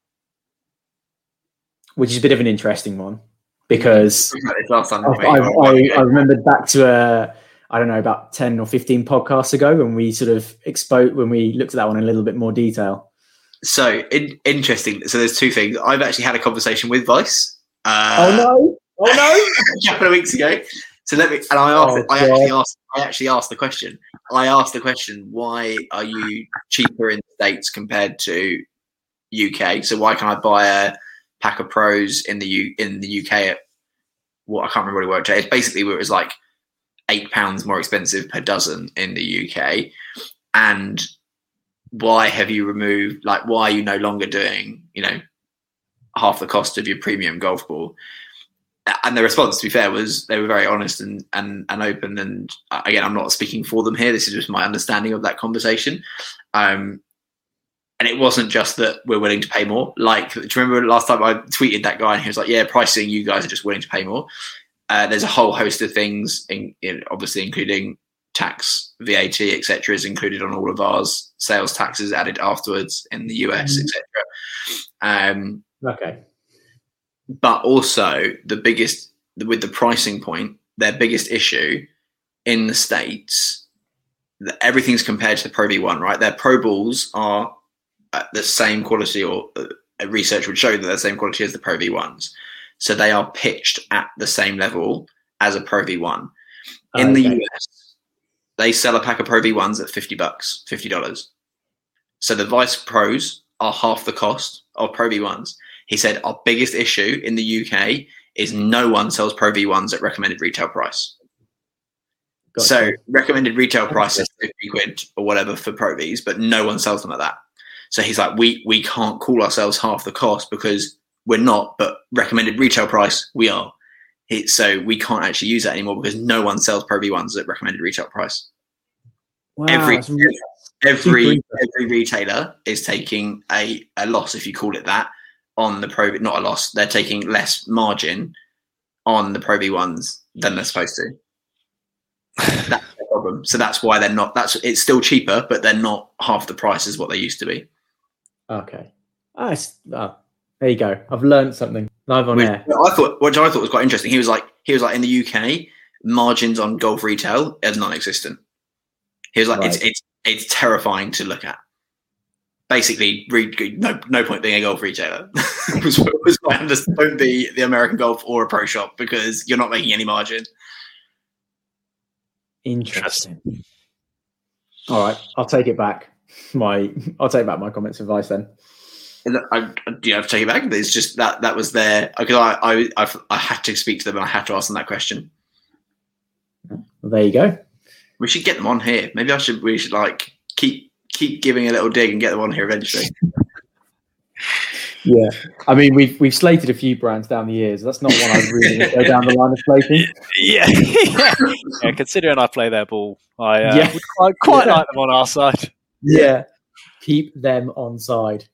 which is a bit of an interesting one because last time I, I, I, I remembered back to a, I don't know, about ten or fifteen podcasts ago when we sort of exposed, when we looked at that one in a little bit more detail. So in, interesting. So there's two things. I've actually had a conversation with Vice. Uh, oh no! Oh no! A couple of weeks ago. So let me. And I asked. Oh, I actually asked. I actually asked the question. I asked the question: why are you cheaper in the States compared to U K? So why can I buy a pack of pros in the U in the U K at what I can't remember what it worked out. It's basically where it was like eight pounds more expensive per dozen in the U K. And why have you removed? Like, why are you no longer doing, you know, half the cost of your premium golf ball? And the response, to be fair, was they were very honest and, and, and open. And again, I'm not speaking for them here. This is just my understanding of that conversation. Um, and it wasn't just that we're willing to pay more. Like, do you remember last time I tweeted that guy and he was like, yeah, pricing, you guys are just willing to pay more. Uh, there's a whole host of things, in, in, obviously including tax, V A T, et cetera, is included on all of ours. Sales taxes added afterwards in the U S, et cetera. Um, okay. But also the biggest, with the pricing point, their biggest issue in the States, everything's compared to the Pro V one, right? Their Pro Balls are at the same quality, or uh, research would show that they're the same quality as the Pro V ones. So they are pitched at the same level as a Pro V one. In okay. the U S, they sell a pack of Pro V ones at fifty bucks, fifty dollars. So the Vice Pros are half the cost of Pro V ones. He said, our biggest issue in the U K is no one sells Pro V ones at recommended retail price. Gotcha. So recommended retail price is fifty quid or whatever for Pro Vs, but no one sells them at that. So he's like, we we can't call ourselves half the cost because we're not, but recommended retail price, we are. He, so we can't actually use that anymore because no one sells Pro V ones at recommended retail price. Wow, every really, every every retailer is taking a, a loss, if you call it that, on the Pro, not a loss. They're taking less margin on the Pro V ones than they're supposed to. That's the problem. So that's why they're not. That's it's still cheaper, but they're not half the price as what they used to be. Okay. Oh, oh, there you go. I've learned something live on which, air. I thought, which I thought was quite interesting. He was like, he was like, in the U K, margins on golf retail is non-existent. He was like, right. it's it's it's terrifying to look at. Basically, no no point being a golf retailer. was, was my understanding. Don't be the American Golf or a pro shop because you're not making any margin. Interesting. All right, I'll take it back. my. I'll take back my comments of advice then. I, I, you have to take it back. It's just that that was their. Because I, I, I've, I had to speak to them and I had to ask them that question. Well, there you go. We should get them on here. Maybe I should. We should like keep keep giving a little dig and get them on here eventually. Yeah, I mean we've we've slated a few brands down the years. That's not one I really go down the line of slating. Yeah, yeah. yeah considering I play their ball, I uh, yeah. would quite, quite yeah. like them on our side. Yeah, keep them on side.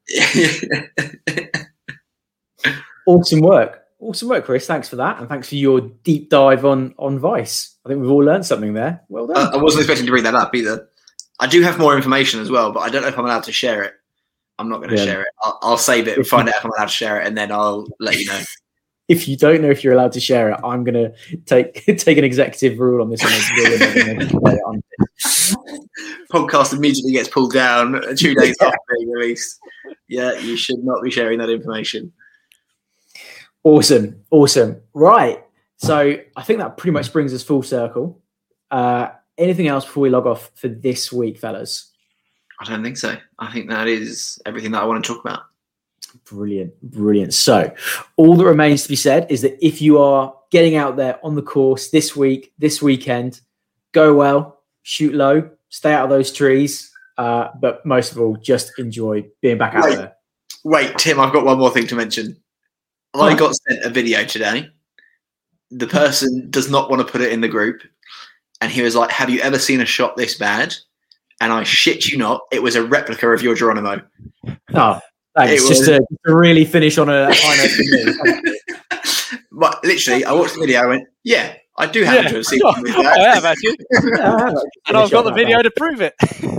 Awesome work, awesome work, Chris. Thanks for that, and thanks for your deep dive on on Vice. I think we've all learned something there. Well done. Uh, I wasn't expecting to bring that up either. I do have more information as well, but I don't know if I'm allowed to share it. I'm not going to yeah. share it. I'll, I'll save it and find out if I'm allowed to share it, and then I'll let you know. If you don't know if you're allowed to share it, I'm going to take take an executive rule on this one. Podcast immediately gets pulled down two days yeah. after being released. Yeah, you should not be sharing that information. Awesome, awesome. Right. So I think that pretty much brings us full circle. Uh, anything else before we log off for this week, fellas? I don't think so. I think that is everything that I want to talk about. Brilliant, brilliant. So all that remains to be said is that if you are getting out there on the course this week, this weekend, go well, shoot low, stay out of those trees, uh, but most of all, just enjoy being back out wait, there. Wait, Tim, I've got one more thing to mention. Oh. I got sent a video today. The person does not want to put it in the group. And he was like, have you ever seen a shot this bad? And I shit you not, it was a replica of your Geronimo. Oh, thanks. It just was... to, to really finish on a high note for me. But literally, I watched the video and went, yeah, I do have yeah, to have seen sure. it. I have actually. Yeah, I have actually. And I've got the video bad. to prove it.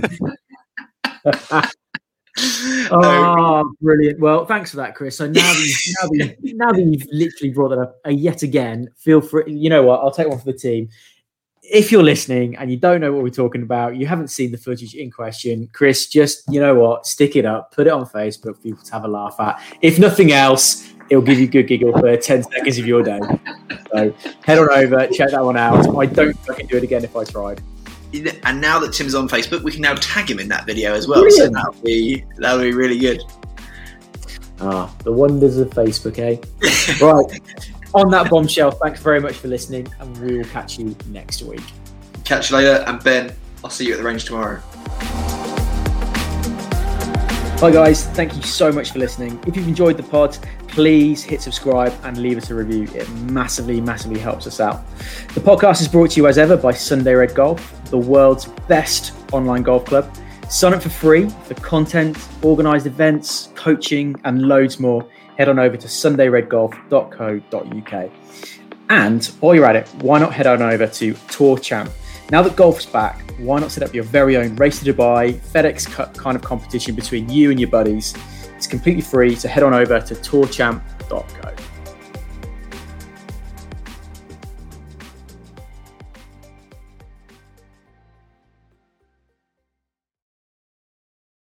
Oh, um, brilliant. Well, thanks for that, Chris. So now that, you've, now, that you've, now that you've literally brought that up uh, yet again, feel free. You know what? I'll take one for the team. If you're listening and you don't know what we're talking about, you haven't seen the footage in question, Chris, just, you know what, stick it up, put it on Facebook for people to have a laugh at. If nothing else, it'll give you a good giggle for ten seconds of your day. So head on over, check that one out. I don't think I can do it again if I tried. And now that Tim's on Facebook, we can now tag him in that video as well. Brilliant. So that'll be, that'll be really good. Ah, the wonders of Facebook, eh? Right. On that bombshell, thanks very much for listening, and we will catch you next week. Catch you later, and Ben, I'll see you at the range tomorrow. Hi guys, thank you so much for listening. If you've enjoyed the pod, please hit subscribe and leave us a review. It massively, massively helps us out. The podcast is brought to you as ever by Sunday Red Golf, the world's best online golf club. Sign up for free for content, organised events, coaching, and loads more. Head on over to sunday red golf dot co dot uk. And while you're at it, why not head on over to Tour Champ? Now that golf's back, why not set up your very own Race to Dubai, FedEx Cup kind of competition between you and your buddies? It's completely free, so head on over to tour champ dot co.